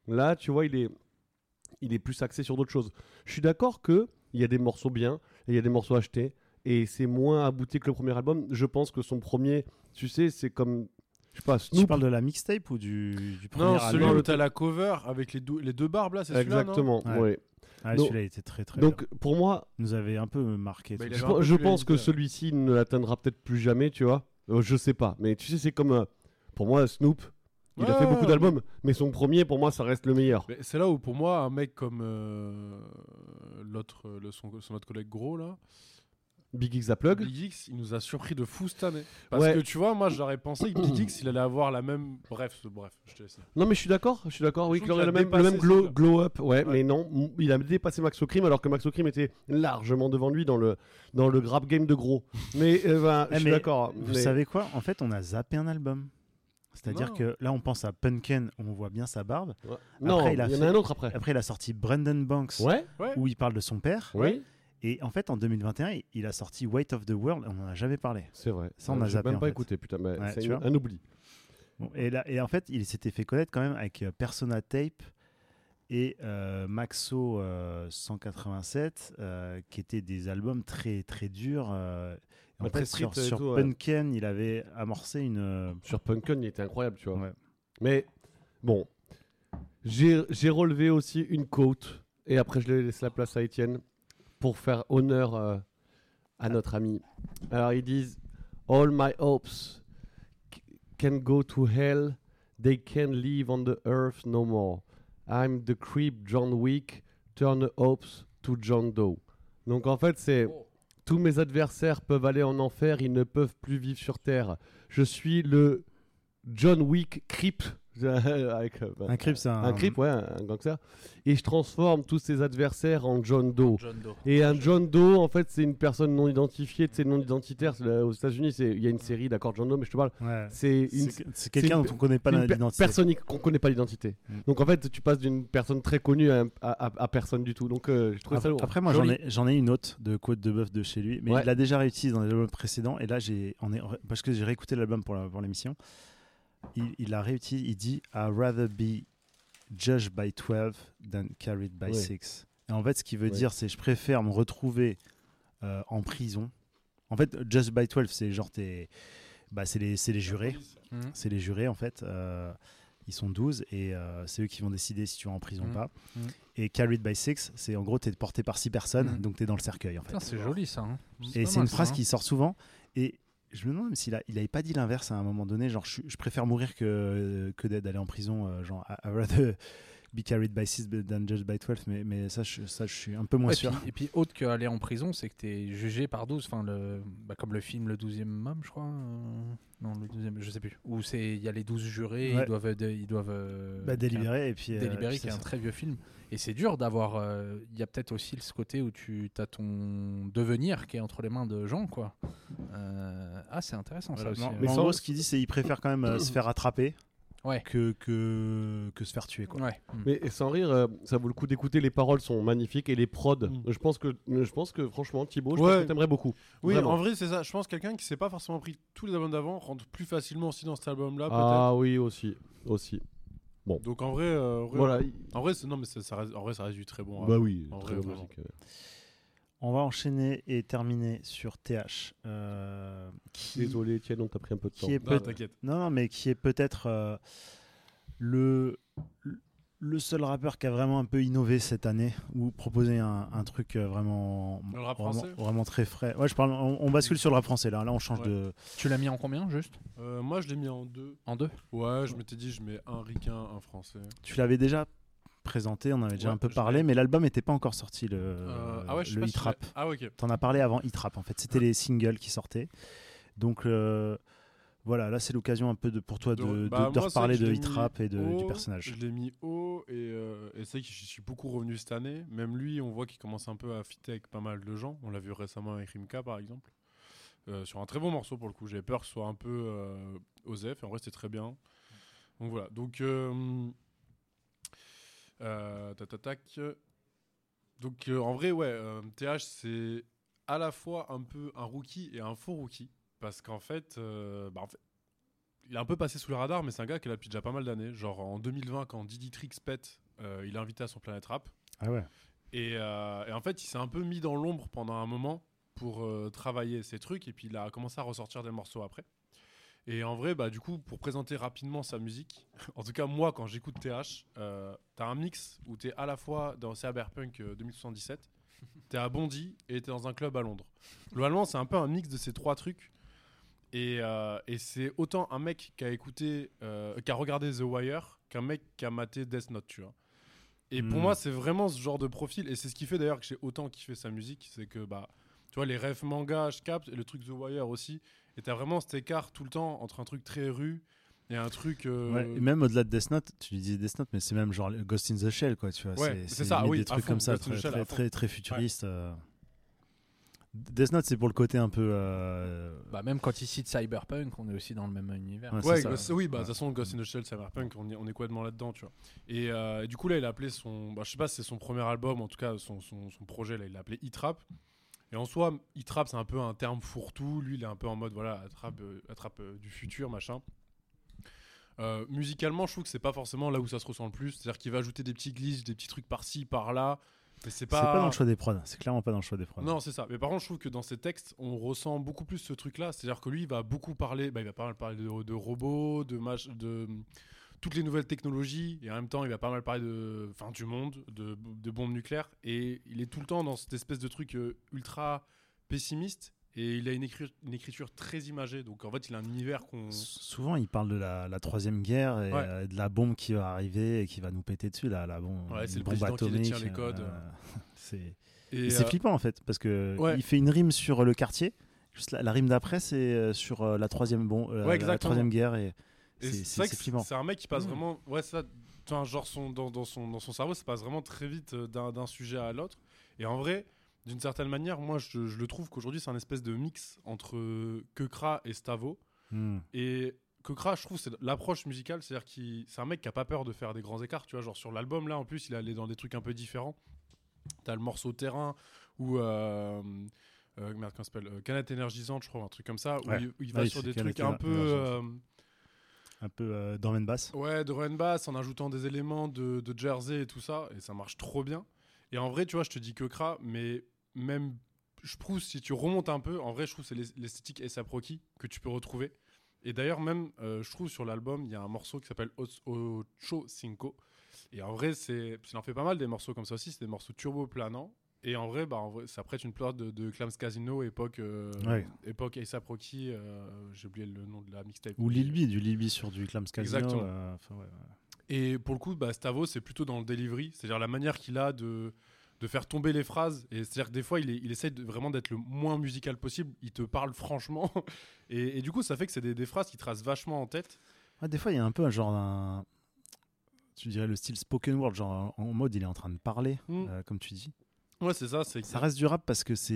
Là, tu vois, il est, il est plus axé sur d'autres choses. Je suis d'accord qu'il y a des morceaux bien, et il y a des morceaux achetés, et c'est moins abouti que le premier album. Je pense que son premier, tu sais, c'est comme... Je sais pas, Snoop. Tu parles de la mixtape ou du, du premier Non, album celui où t'as la cover avec les, dou- les deux barbes là, c'est celui-là, non? Exactement, Ouais. ouais. Ah, Donc- celui-là était très très Donc, bien. pour moi, Il nous avait un peu marqué. Bah, tout il ça. je, avait un peu je plus pense que l'idée. celui-ci ne l'atteindra peut-être plus jamais, tu vois. Euh, je sais pas, mais tu sais, c'est comme... euh, pour moi, Snoop, il a Ouais, fait beaucoup ouais, d'albums, mais son premier, pour moi, ça reste le meilleur. Mais c'est là où pour moi un mec comme euh, l'autre, le, son, son autre collègue gros là, Big X Plug. Big X, il nous a surpris de fou cette année. Parce Ouais. que tu vois, moi j'aurais pensé que Big X il allait avoir la même. Bref, ce- bref, je te laisse. Non, mais je suis d'accord, je suis d'accord, oui, Je qu'il trouve aurait le qu'il a même, le même dépassé glow, celui-là. glow up, ouais, Ouais. mais non, m- il a dépassé Max O'Crim alors que Max O'Crim était largement devant lui dans le, dans le grab game de gros. Mais euh, ben, Eh, je suis mais d'accord. Vous mais- savez quoi? En fait, on a zappé un album. C'est-à-dire Non. que là, on pense à Punken, on voit bien sa barbe. Ouais. Non, Après, il il a y en fait- a un autre après. Après, il a sorti Brendan Banks, Ouais, Ouais. où il parle de son père. oui, Et en fait, en deux mille vingt et un, il- il a sorti Weight of the World, et on n'en a jamais parlé. c'est vrai. Ça, on a J'ai zappé, même en pas fait. écouté, putain, mais Ouais, c'est tu une- vois. un oubli. Bon, et, là, et en fait, il s'était fait connaître quand même avec euh, Persona Tape et euh, Maxo euh, cent quatre-vingt-sept, euh, qui étaient des albums très très durs. euh. Et en Ouais, très fait, sur, street et sur tout, ouais. Punken, il avait amorcé une. euh, Sur Punken, il était incroyable, tu vois. ouais. Mais bon, j'ai j'ai relevé aussi une quote, et après je laisse la place à Étienne, pour faire honneur euh, à notre ami. Alors ils disent « All my hopes c- can go to hell, they can live on the earth no more. I'm the creep John Wick, turn the hopes to John Doe. » Donc en fait c'est « Tous mes adversaires peuvent aller en enfer, ils ne peuvent plus vivre sur Terre. Je suis le John Wick creep. » Avec, euh, bah, Un creep, c'est un. un creep, ouais, un, un gangster. Et je transforme tous ses adversaires en John Doe. John Doe. Et un John Doe, en fait, c'est une personne non identifiée, tu sais, non identitaire. C'est là, aux États-Unis, c'est- il y a une série, d'accord, John Doe, mais je te parle. Ouais. C'est une, C'est c'est quelqu'un une dont on ne connaît pas une per- l'identité. personne qu'on connaît pas l'identité. Mm. Donc en fait, tu passes d'une personne très connue à, à- à- à personne du tout. Donc euh, je trouve ça Après, lourd. après, moi, j'en Joli. ai, j'en ai une autre de Côte de Bœuf de chez lui, mais Ouais. il l'a déjà réutilisé dans les albums précédents. Et là, j'ai, on est, parce que j'ai réécouté l'album pour, la- pour l'émission, il, il l'a réutilisé. Il dit I'd rather be judged by twelve than carried by Ouais. six. Et en fait, ce qu'il veut Ouais. dire, c'est je préfère me retrouver euh, en prison. En fait, judged by twelve, c'est genre t'es, bah, c'est les, c'est les jurés. Mhm. C'est les jurés en fait. Euh, ils sont douze et euh, c'est eux qui vont décider si tu vas en prison ou Mhm. pas. Mhm. Et carried by six, c'est en gros, tu es porté par six personnes, Mhm. donc tu es dans le cercueil en fait. Putain, c'est joli ça. hein. Et pas c'est une mal, ça, phrase hein. qui sort souvent. Et je me demande même s'il a, il avait pas dit l'inverse à un moment donné, genre je, je préfère mourir que, que d'aller en prison, euh, genre I, I rather be carried by six than judged by twelve, mais, mais ça, je, ça, je suis un peu moins Ouais, sûr. Et puis, et puis autre qu'aller en prison, c'est que tu es jugé par douze, enfin le, bah, comme le film Le douzième homme, je crois. euh, Non, le douzième, je sais plus. Où c'est, il y a les douze jurés, Ouais. ils doivent, de- ils doivent euh, Bah, délibérer et puis. euh, délibérer, puis qui est c'est un ça. très vieux film. Et c'est dur d'avoir. euh, Il y a peut-être aussi ce côté où tu as ton devenir qui est entre les mains de gens, quoi. Euh, Ah, c'est intéressant Voilà. ça aussi. Non, euh. mais en sans- gros, ce qu'il dit, c'est qu'il préfère quand même euh, se faire attraper Ouais. que, que, que se faire tuer. Quoi. Ouais. Mm. Mais sans rire, euh, ça vaut le coup d'écouter. Les paroles sont magnifiques et les prods. Mm. Je pense que, je pense que franchement, Thibaut, je Ouais. pense que t'aimerais beaucoup. Oui, Vraiment. en vrai, c'est ça. Je pense que quelqu'un qui s'est pas forcément pris tous les albums d'avant rentre plus facilement aussi dans cet album-là, peut-être. Ah oui, aussi, aussi. Donc en vrai, euh, en vrai, Voilà. en vrai, c'est- non, mais c'est- ça reste, en vrai, ça reste du très bon. Bah album. oui, En très vrai, bonne vraiment. musique. On va enchaîner et terminer sur T H. euh, qui, Désolé, Étienne, on t'a pris un peu de temps. qui est Non, peut- t'inquiète. non, non, mais qui est peut-être euh, le, le seul rappeur qui a vraiment un peu innové cette année ou proposé un, un truc euh, vraiment, Le rap vraiment, français vraiment très frais. Ouais, je parle, on, on bascule sur le rap français là. Là, on change Ouais. de. Tu l'as mis en combien juste Euh, moi, je l'ai mis en deux. En deux Ouais, je m'étais dit, je mets un ricain, un français. Tu l'avais déjà présenté, on avait déjà Ouais, un peu je parlé, l'ai. mais l'album n'était pas encore sorti, le, Euh, ah ouais, je sais le pas hit si je rap. l'ai- Ah, ok. T'en as parlé avant hit rap en fait. C'était les singles qui sortaient. Donc euh, voilà, là c'est l'occasion un peu de, pour toi de, De- de, bah, de moi, c'est reparler que je de l'ai hit mis rap et de, du haut, personnage. Je l'ai mis haut et, euh, et c'est vrai que j'y suis beaucoup revenu cette année. Même lui, on voit qu'il commence un peu à fitter avec pas mal de gens. On l'a vu récemment avec Rimka par exemple. Euh, sur un très bon morceau pour le coup. J'avais peur que ce soit un peu euh, osef et en vrai c'était très bien. Donc voilà. Donc euh, euh, tac, tac, tac. Donc euh, en vrai ouais, euh, T H c'est à la fois un peu un rookie et un faux rookie parce qu'en fait, euh, bah, en fait il est un peu passé sous le radar, mais c'est un gars qui est là depuis déjà pas mal d'années. Genre en deux mille vingt, quand Diddy Trix pète, euh, il est invité à son Planet Rap. Ah ouais. Et, euh, et en fait, il s'est un peu mis dans l'ombre pendant un moment pour euh, travailler ses trucs, et puis il a commencé à ressortir des morceaux après. Et en vrai, bah, du coup, pour présenter rapidement sa musique, en tout cas, moi, quand j'écoute T H, euh, t'as un mix où t'es à la fois dans Cyberpunk euh, deux mille soixante-dix-sept, t'es à Bondy et t'es dans un club à Londres. Globalement, c'est un peu un mix de ces trois trucs. Et, euh, et c'est autant un mec qui a écouté, euh, qui a regardé The Wire, qu'un mec qui a maté Death Note, tu vois. Et pour Mm. moi, c'est vraiment ce genre de profil. Et c'est ce qui fait d'ailleurs que j'ai autant kiffé sa musique. C'est que, bah, tu vois, les refs manga, je capte, et le truc The Wire aussi. Et t'as vraiment cet écart tout le temps entre un truc très rue et un truc. Euh... Ouais, et même au-delà de Death Note, tu disais Death Note, mais c'est même genre Ghost in the Shell, quoi, tu vois. Ouais, c'est, c'est ça, limite oui, des à trucs fond, comme ça, Ghost in the très, Shell, très, à fond. très, très futuristes. euh. Death Note, c'est pour le côté un peu. euh, Bah, même quand il cite Cyberpunk, on est aussi dans le même univers. Ouais, Ouais, c'est ça. Ghost- oui, bah de Ouais. toute façon, Ghost in the Shell, Cyberpunk, on, y- on est complètement là-dedans, tu vois. Et, euh, et du coup, là, il a appelé son. Bah, je sais pas si c'est son premier album, en tout cas, son, son, son projet, là, il l'a appelé E-Trap. Et en soi, E-Trap, c'est un peu un terme fourre-tout. Lui, il est un peu en mode, voilà, attrape, euh, attrape euh, du futur, machin. Euh, musicalement, je trouve que c'est pas forcément là où ça se ressent le plus. C'est-à-dire qu'il va ajouter des petits glitches, des petits trucs par-ci, par-là. Mais c'est C'est pas. pas dans le choix des prods, c'est clairement pas dans le choix des prods. Non, c'est ça. Mais par contre, je trouve que dans ses textes, on ressent beaucoup plus ce truc-là. C'est-à-dire que lui, il va beaucoup parler, bah, il va pas mal parler de, de robots, de, mach- de hum, toutes les nouvelles technologies, et en même temps, il va pas mal parler de, fin, du monde, de, de bombes nucléaires. Et il est tout le temps dans cette espèce de truc euh, ultra pessimiste. Et il a une, écri- une écriture très imagée. Donc en fait, il a un univers qu'on. S- Souvent, il parle de la, la troisième guerre et Ouais. euh, de la bombe qui va arriver et qui va nous péter dessus, là, la bombe, Ouais, c'est une le bombe président qui atomique. détient les codes. euh, c'est Et, et c'est euh, flippant en fait, parce que ouais. il fait une rime sur le quartier. Juste la, la rime d'après, c'est euh, sur euh, la troisième bombe, euh, Ouais, la exactement. troisième guerre et, Et c'est, c'est c'est, vrai c'est que flippant. c'est un mec qui passe Mmh. vraiment. Ouais, ça. Enfin, genre, son, dans, dans, son, dans son cerveau, ça passe vraiment très vite euh, d'un, d'un sujet à l'autre. Et en vrai, d'une certaine manière, moi, je, je le trouve qu'aujourd'hui, c'est un espèce de mix entre euh, Kekra et Stavo. Hmm. Et Kekra, je trouve, c'est l'approche musicale. C'est-à-dire que c'est un mec qui a pas peur de faire des grands écarts. Tu vois, genre sur l'album, là, en plus, il est allé dans des trucs un peu différents. T'as le morceau Terrain ou. Euh, euh, merde, comment ça s'appelle euh, Canette énergisante, je crois, un truc comme ça. Où Ouais. il, où il va Ah oui, sur c'est des Canette trucs un peu. énergisante. euh, Un peu euh, dans basse. Ouais, de run bass en ajoutant des éléments de, de Jersey et tout ça, et ça marche trop bien. Et en vrai, tu vois, je te dis Kekra, mais même, je trouve, si tu remontes un peu, en vrai, je trouve que c'est l'es- l'esthétique A$AP Rocky que tu peux retrouver. Et d'ailleurs, même, euh, je trouve sur l'album, il y a un morceau qui s'appelle Os- Ocho Cinco. Et en vrai, c'est, il en fait pas mal des morceaux comme ça aussi, c'est des morceaux turbo planants. Et en vrai, bah, en vrai ça prête une plate de, de Clams Casino, époque, euh, Ouais. époque A$AP Rocky, euh, j'ai oublié le nom de la mixtape. Ou Lil B, du Lil B sur du Clams Casino. Exactement. euh, enfin, ouais, ouais. Et pour le coup, bah, Stavo, c'est plutôt dans le delivery, c'est-à-dire la manière qu'il a de, de faire tomber les phrases. Et c'est-à-dire que des fois, il, est, il essaie de, vraiment d'être le moins musical possible. Il te parle franchement. Et, et du coup, ça fait que c'est des, des phrases qui tracent vachement en tête. Ouais, des fois, il y a un peu un genre d'un. Tu dirais le style spoken word, genre en mode il est en train de parler, Mm. euh, comme tu dis. Ouais, c'est ça. C'est Ça reste du rap parce que c'est.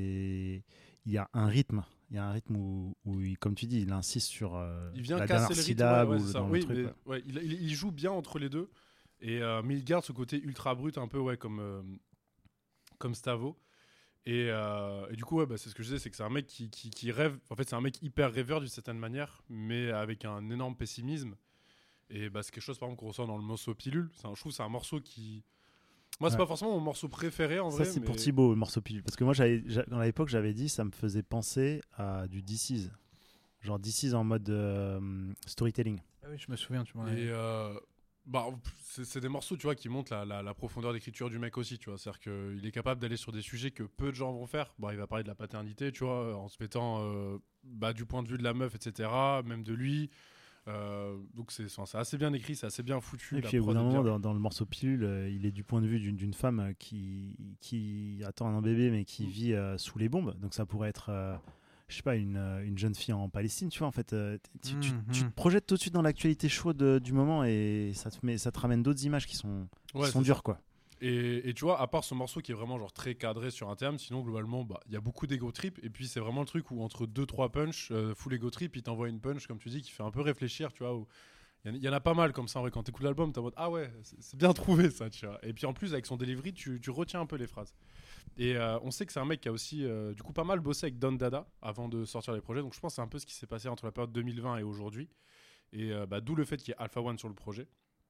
Il y a un rythme. Il y a un rythme où, où il- comme tu dis, il insiste sur euh, Il vient la casser dernière le rythme. syllabe ouais, ouais, ou c'est ça. dans Oui, le truc. mais, ouais. ouais, il, il- il joue bien entre les deux. Et, euh, mais il garde ce côté ultra brut, un peu ouais, comme, euh, comme Stavo. Et, euh, et du coup, ouais, bah, c'est ce que je disais, c'est que c'est un mec qui, qui, qui rêve. En fait, c'est un mec hyper rêveur d'une certaine manière, mais avec un énorme pessimisme. Et bah, c'est quelque chose, par exemple, qu'on ressent dans le morceau Pilule. C'est un, je trouve que c'est un morceau qui. Moi, c'est Ouais. pas forcément mon morceau préféré en Ça, vrai. c'est mais... pour Thibaut, le morceau pilule. Parce que moi, j'avais, j'a- à l'époque, j'avais dit, ça me faisait penser à du D C. Genre D C en mode euh, storytelling. Ah oui, je me souviens, tu m'en Et euh, bah, c'est, c'est des morceaux, tu vois, qui montrent la, la, la profondeur d'écriture du mec aussi, tu vois. C'est-à-dire qu'il est capable d'aller sur des sujets que peu de gens vont faire. Bah, il va parler de la paternité, tu vois, en se mettant euh, bah, du point de vue de la meuf, et cetera, même de lui. Euh, donc c'est, c'est assez bien écrit, c'est assez bien foutu. Et la puis au bout prod d'un est bien. moment, dans, dans le morceau pilule, euh, il est du point de vue d'une, d'une femme euh, qui, qui attend un bébé mais qui Mm. vit euh, sous les bombes. Donc ça pourrait être, euh, je sais pas, une, euh, une jeune fille en Palestine, tu vois. En fait, euh, tu, tu- Mhm. tu te projettes tout de suite dans l'actualité chaude euh, du moment et ça te, met, ça te ramène d'autres images qui sont, qui Ouais, sont c'est dures, ça. quoi. Et, et tu vois, à part ce morceau qui est vraiment genre très cadré sur un thème, sinon globalement, bah, il y a beaucoup d'ego trip. Et puis c'est vraiment le truc où entre deux trois punch, euh, full ego trip, il t'envoie une punch, comme tu dis, qui fait un peu réfléchir, tu vois. où- Il y, en a- il y en a pas mal comme ça en vrai. Quand t'écoutes l'album, t'es en mode ah ouais, c'est, c'est bien trouvé ça, tu vois. Et puis en plus, avec son delivery, tu, tu retiens un peu les phrases. Et euh, on sait que c'est un mec qui a aussi euh, du coup pas mal bossé avec Don Dada avant de sortir les projets. Donc je pense que c'est un peu ce qui s'est passé entre la période deux mille vingt et aujourd'hui. Et euh, bah, d'où le fait qu'il y ait Alpha One sur le projet.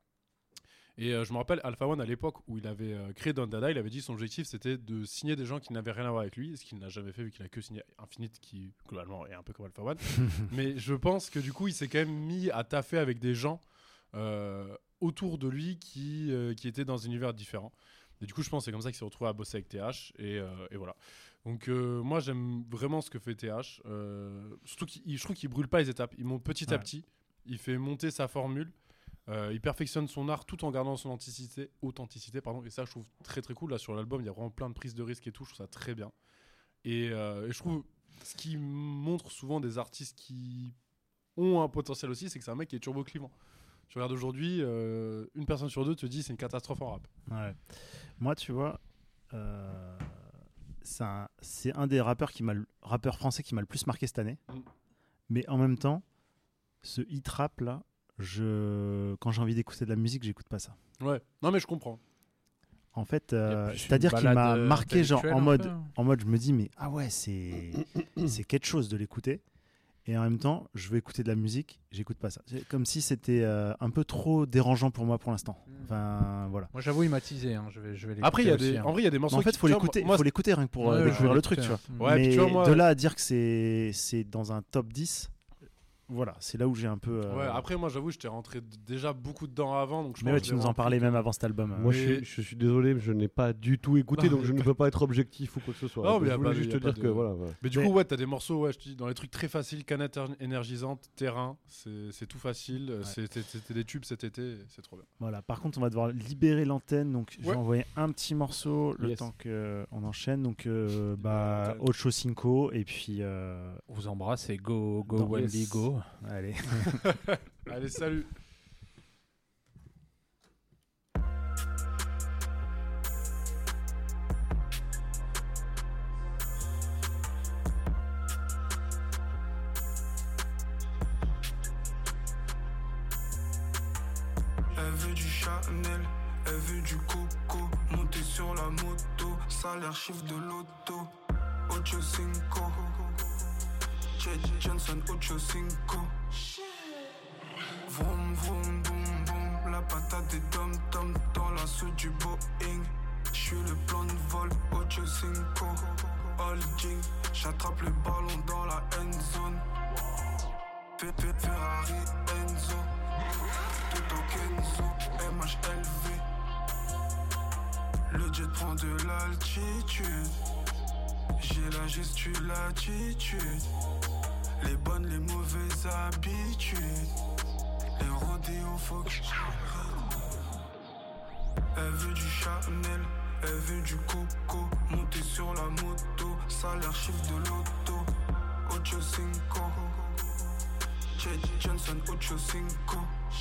Et euh, je me rappelle, Alpha One, à l'époque où il avait euh, créé Don Dada, il avait dit que son objectif c'était de signer des gens qui n'avaient rien à voir avec lui, ce qu'il n'a jamais fait vu qu'il a que signé Infinite, qui globalement est un peu comme Alpha One. Mais je pense que du coup, il s'est quand même mis à taffer avec des gens euh, autour de lui qui, euh, qui étaient dans un univers différent. Et du coup, je pense que c'est comme ça qu'il s'est retrouvé à bosser avec T H. Et, euh, et voilà. Donc, euh, moi, j'aime vraiment ce que fait T H. Euh, surtout qu'il, je trouve qu'il brûle pas les étapes. Il monte petit ouais. à petit. Il fait monter sa formule. Euh, il perfectionne son art tout en gardant son authenticité, authenticité pardon, et ça je trouve très très cool. Là sur l'album il y a vraiment plein de prises de risques et tout, je trouve ça très bien. Et, euh, et je trouve ce qui montre souvent des artistes qui ont un potentiel aussi, c'est que c'est un mec qui est turbo clivant. Tu regardes aujourd'hui, euh, une personne sur deux te dit c'est une catastrophe en rap. Ouais. Moi tu vois, euh, c'est, un, c'est un des rappeurs, qui m'a, rappeurs français qui m'a le plus marqué cette année. Mm. Mais en même temps, ce hit rap là, Je... quand j'ai envie d'écouter de la musique, j'écoute pas ça. Ouais, non mais je comprends. En fait, euh, c'est-à-dire qu'il m'a marqué genre en mode, en mode, je me dis mais ah ouais, c'est c'est quelque chose de l'écouter. Et en même temps, je veux écouter de la musique, j'écoute pas ça. C'est comme si c'était euh, un peu trop dérangeant pour moi pour l'instant. Enfin voilà. Moi j'avoue, il m'a teasé. Hein. Je vais, je vais l'écouter. Après, il y a aussi, des, hein. en vrai, il y a des morceaux. Mais en fait, faut l'écouter. Il faut l'écouter rien que pour ouais, découvrir ouais, le truc, tu vois. Ouais, mais tu vois, moi, de là à dire que c'est c'est dans un top dix. Voilà, c'est là où j'ai un peu. Euh... Ouais, après, moi, j'avoue, j'étais rentré d- déjà beaucoup dedans avant. Donc je mais pense ouais, tu nous en parlais même avant cet album. Moi, mais... je, suis, je suis désolé, mais je n'ai pas du tout écouté, non, donc je ne peux pas être objectif ou quoi que ce soit. Non, mais je voulais pas, juste te dire de... que voilà. voilà. Mais du mais... coup, ouais, t'as des morceaux, ouais, je te dis, dans les trucs très faciles, canette énergisante, terrain, c'est, c'est tout facile. Ouais. C'était, c'était des tubes cet été, c'est trop bien. Voilà, par contre, on va devoir libérer l'antenne, donc je vais ouais. envoyer un petit morceau le yes. temps qu'on enchaîne. Donc, euh, bah, Ocho Cinco, et puis. Euh... On vous embrasse et go, go, non, Wendy, yes. go. Allez. Allez, salut. Elle veut du Chanel, elle veut du coco, monter sur la moto, salaire chiffre de l'auto, Ocho Cinco, Jet Johnson, Ocho Cinco. Vroom vroom boum boum, la patate des dom-tom dans la soude du Boeing. J'suis le plan de vol, Ocho Cinco, holding. J'attrape le ballon dans la end zone. Ferrari Enzo, tout en Kenzo, M H L V. Le jet prend de l'altitude, j'ai la gestu, l'attitude. Les bonnes, les mauvaises habitudes. Les rodéos, faut que elle veut du Chanel, elle veut du coco, monter sur la moto, salaire chiffre de l'auto, Ocho Cinco, Jet Johnson, Ocho Cinco.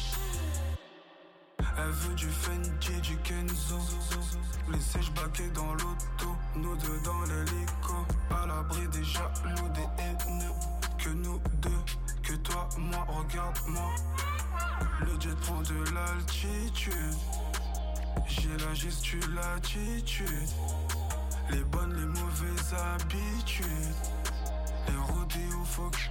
Elle veut du Fendi, du Kenzo, les sèches baqués dans l'auto, nous deux dans l'hélico, à l'abri des jaloux, des haineux, que nous deux, que toi, moi, regarde-moi. Le jet prend de l'altitude, j'ai la gestu, l'attitude. Les bonnes, les mauvaises habitudes. Les rodéos, faut que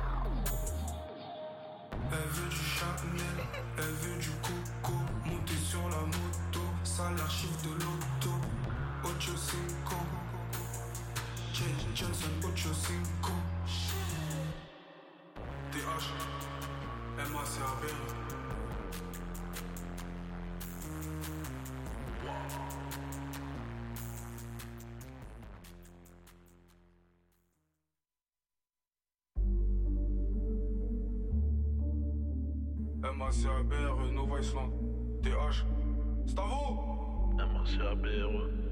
elle veut du Chanel, elle veut du coco, monter sur la moto, salaire chiffre de l'auto, Ocho Cinco, Jet Johnson, Ocho Cinco. T H, M A C A B. M A C A B R, Nova Island, T H, Stavo. M A C A B R.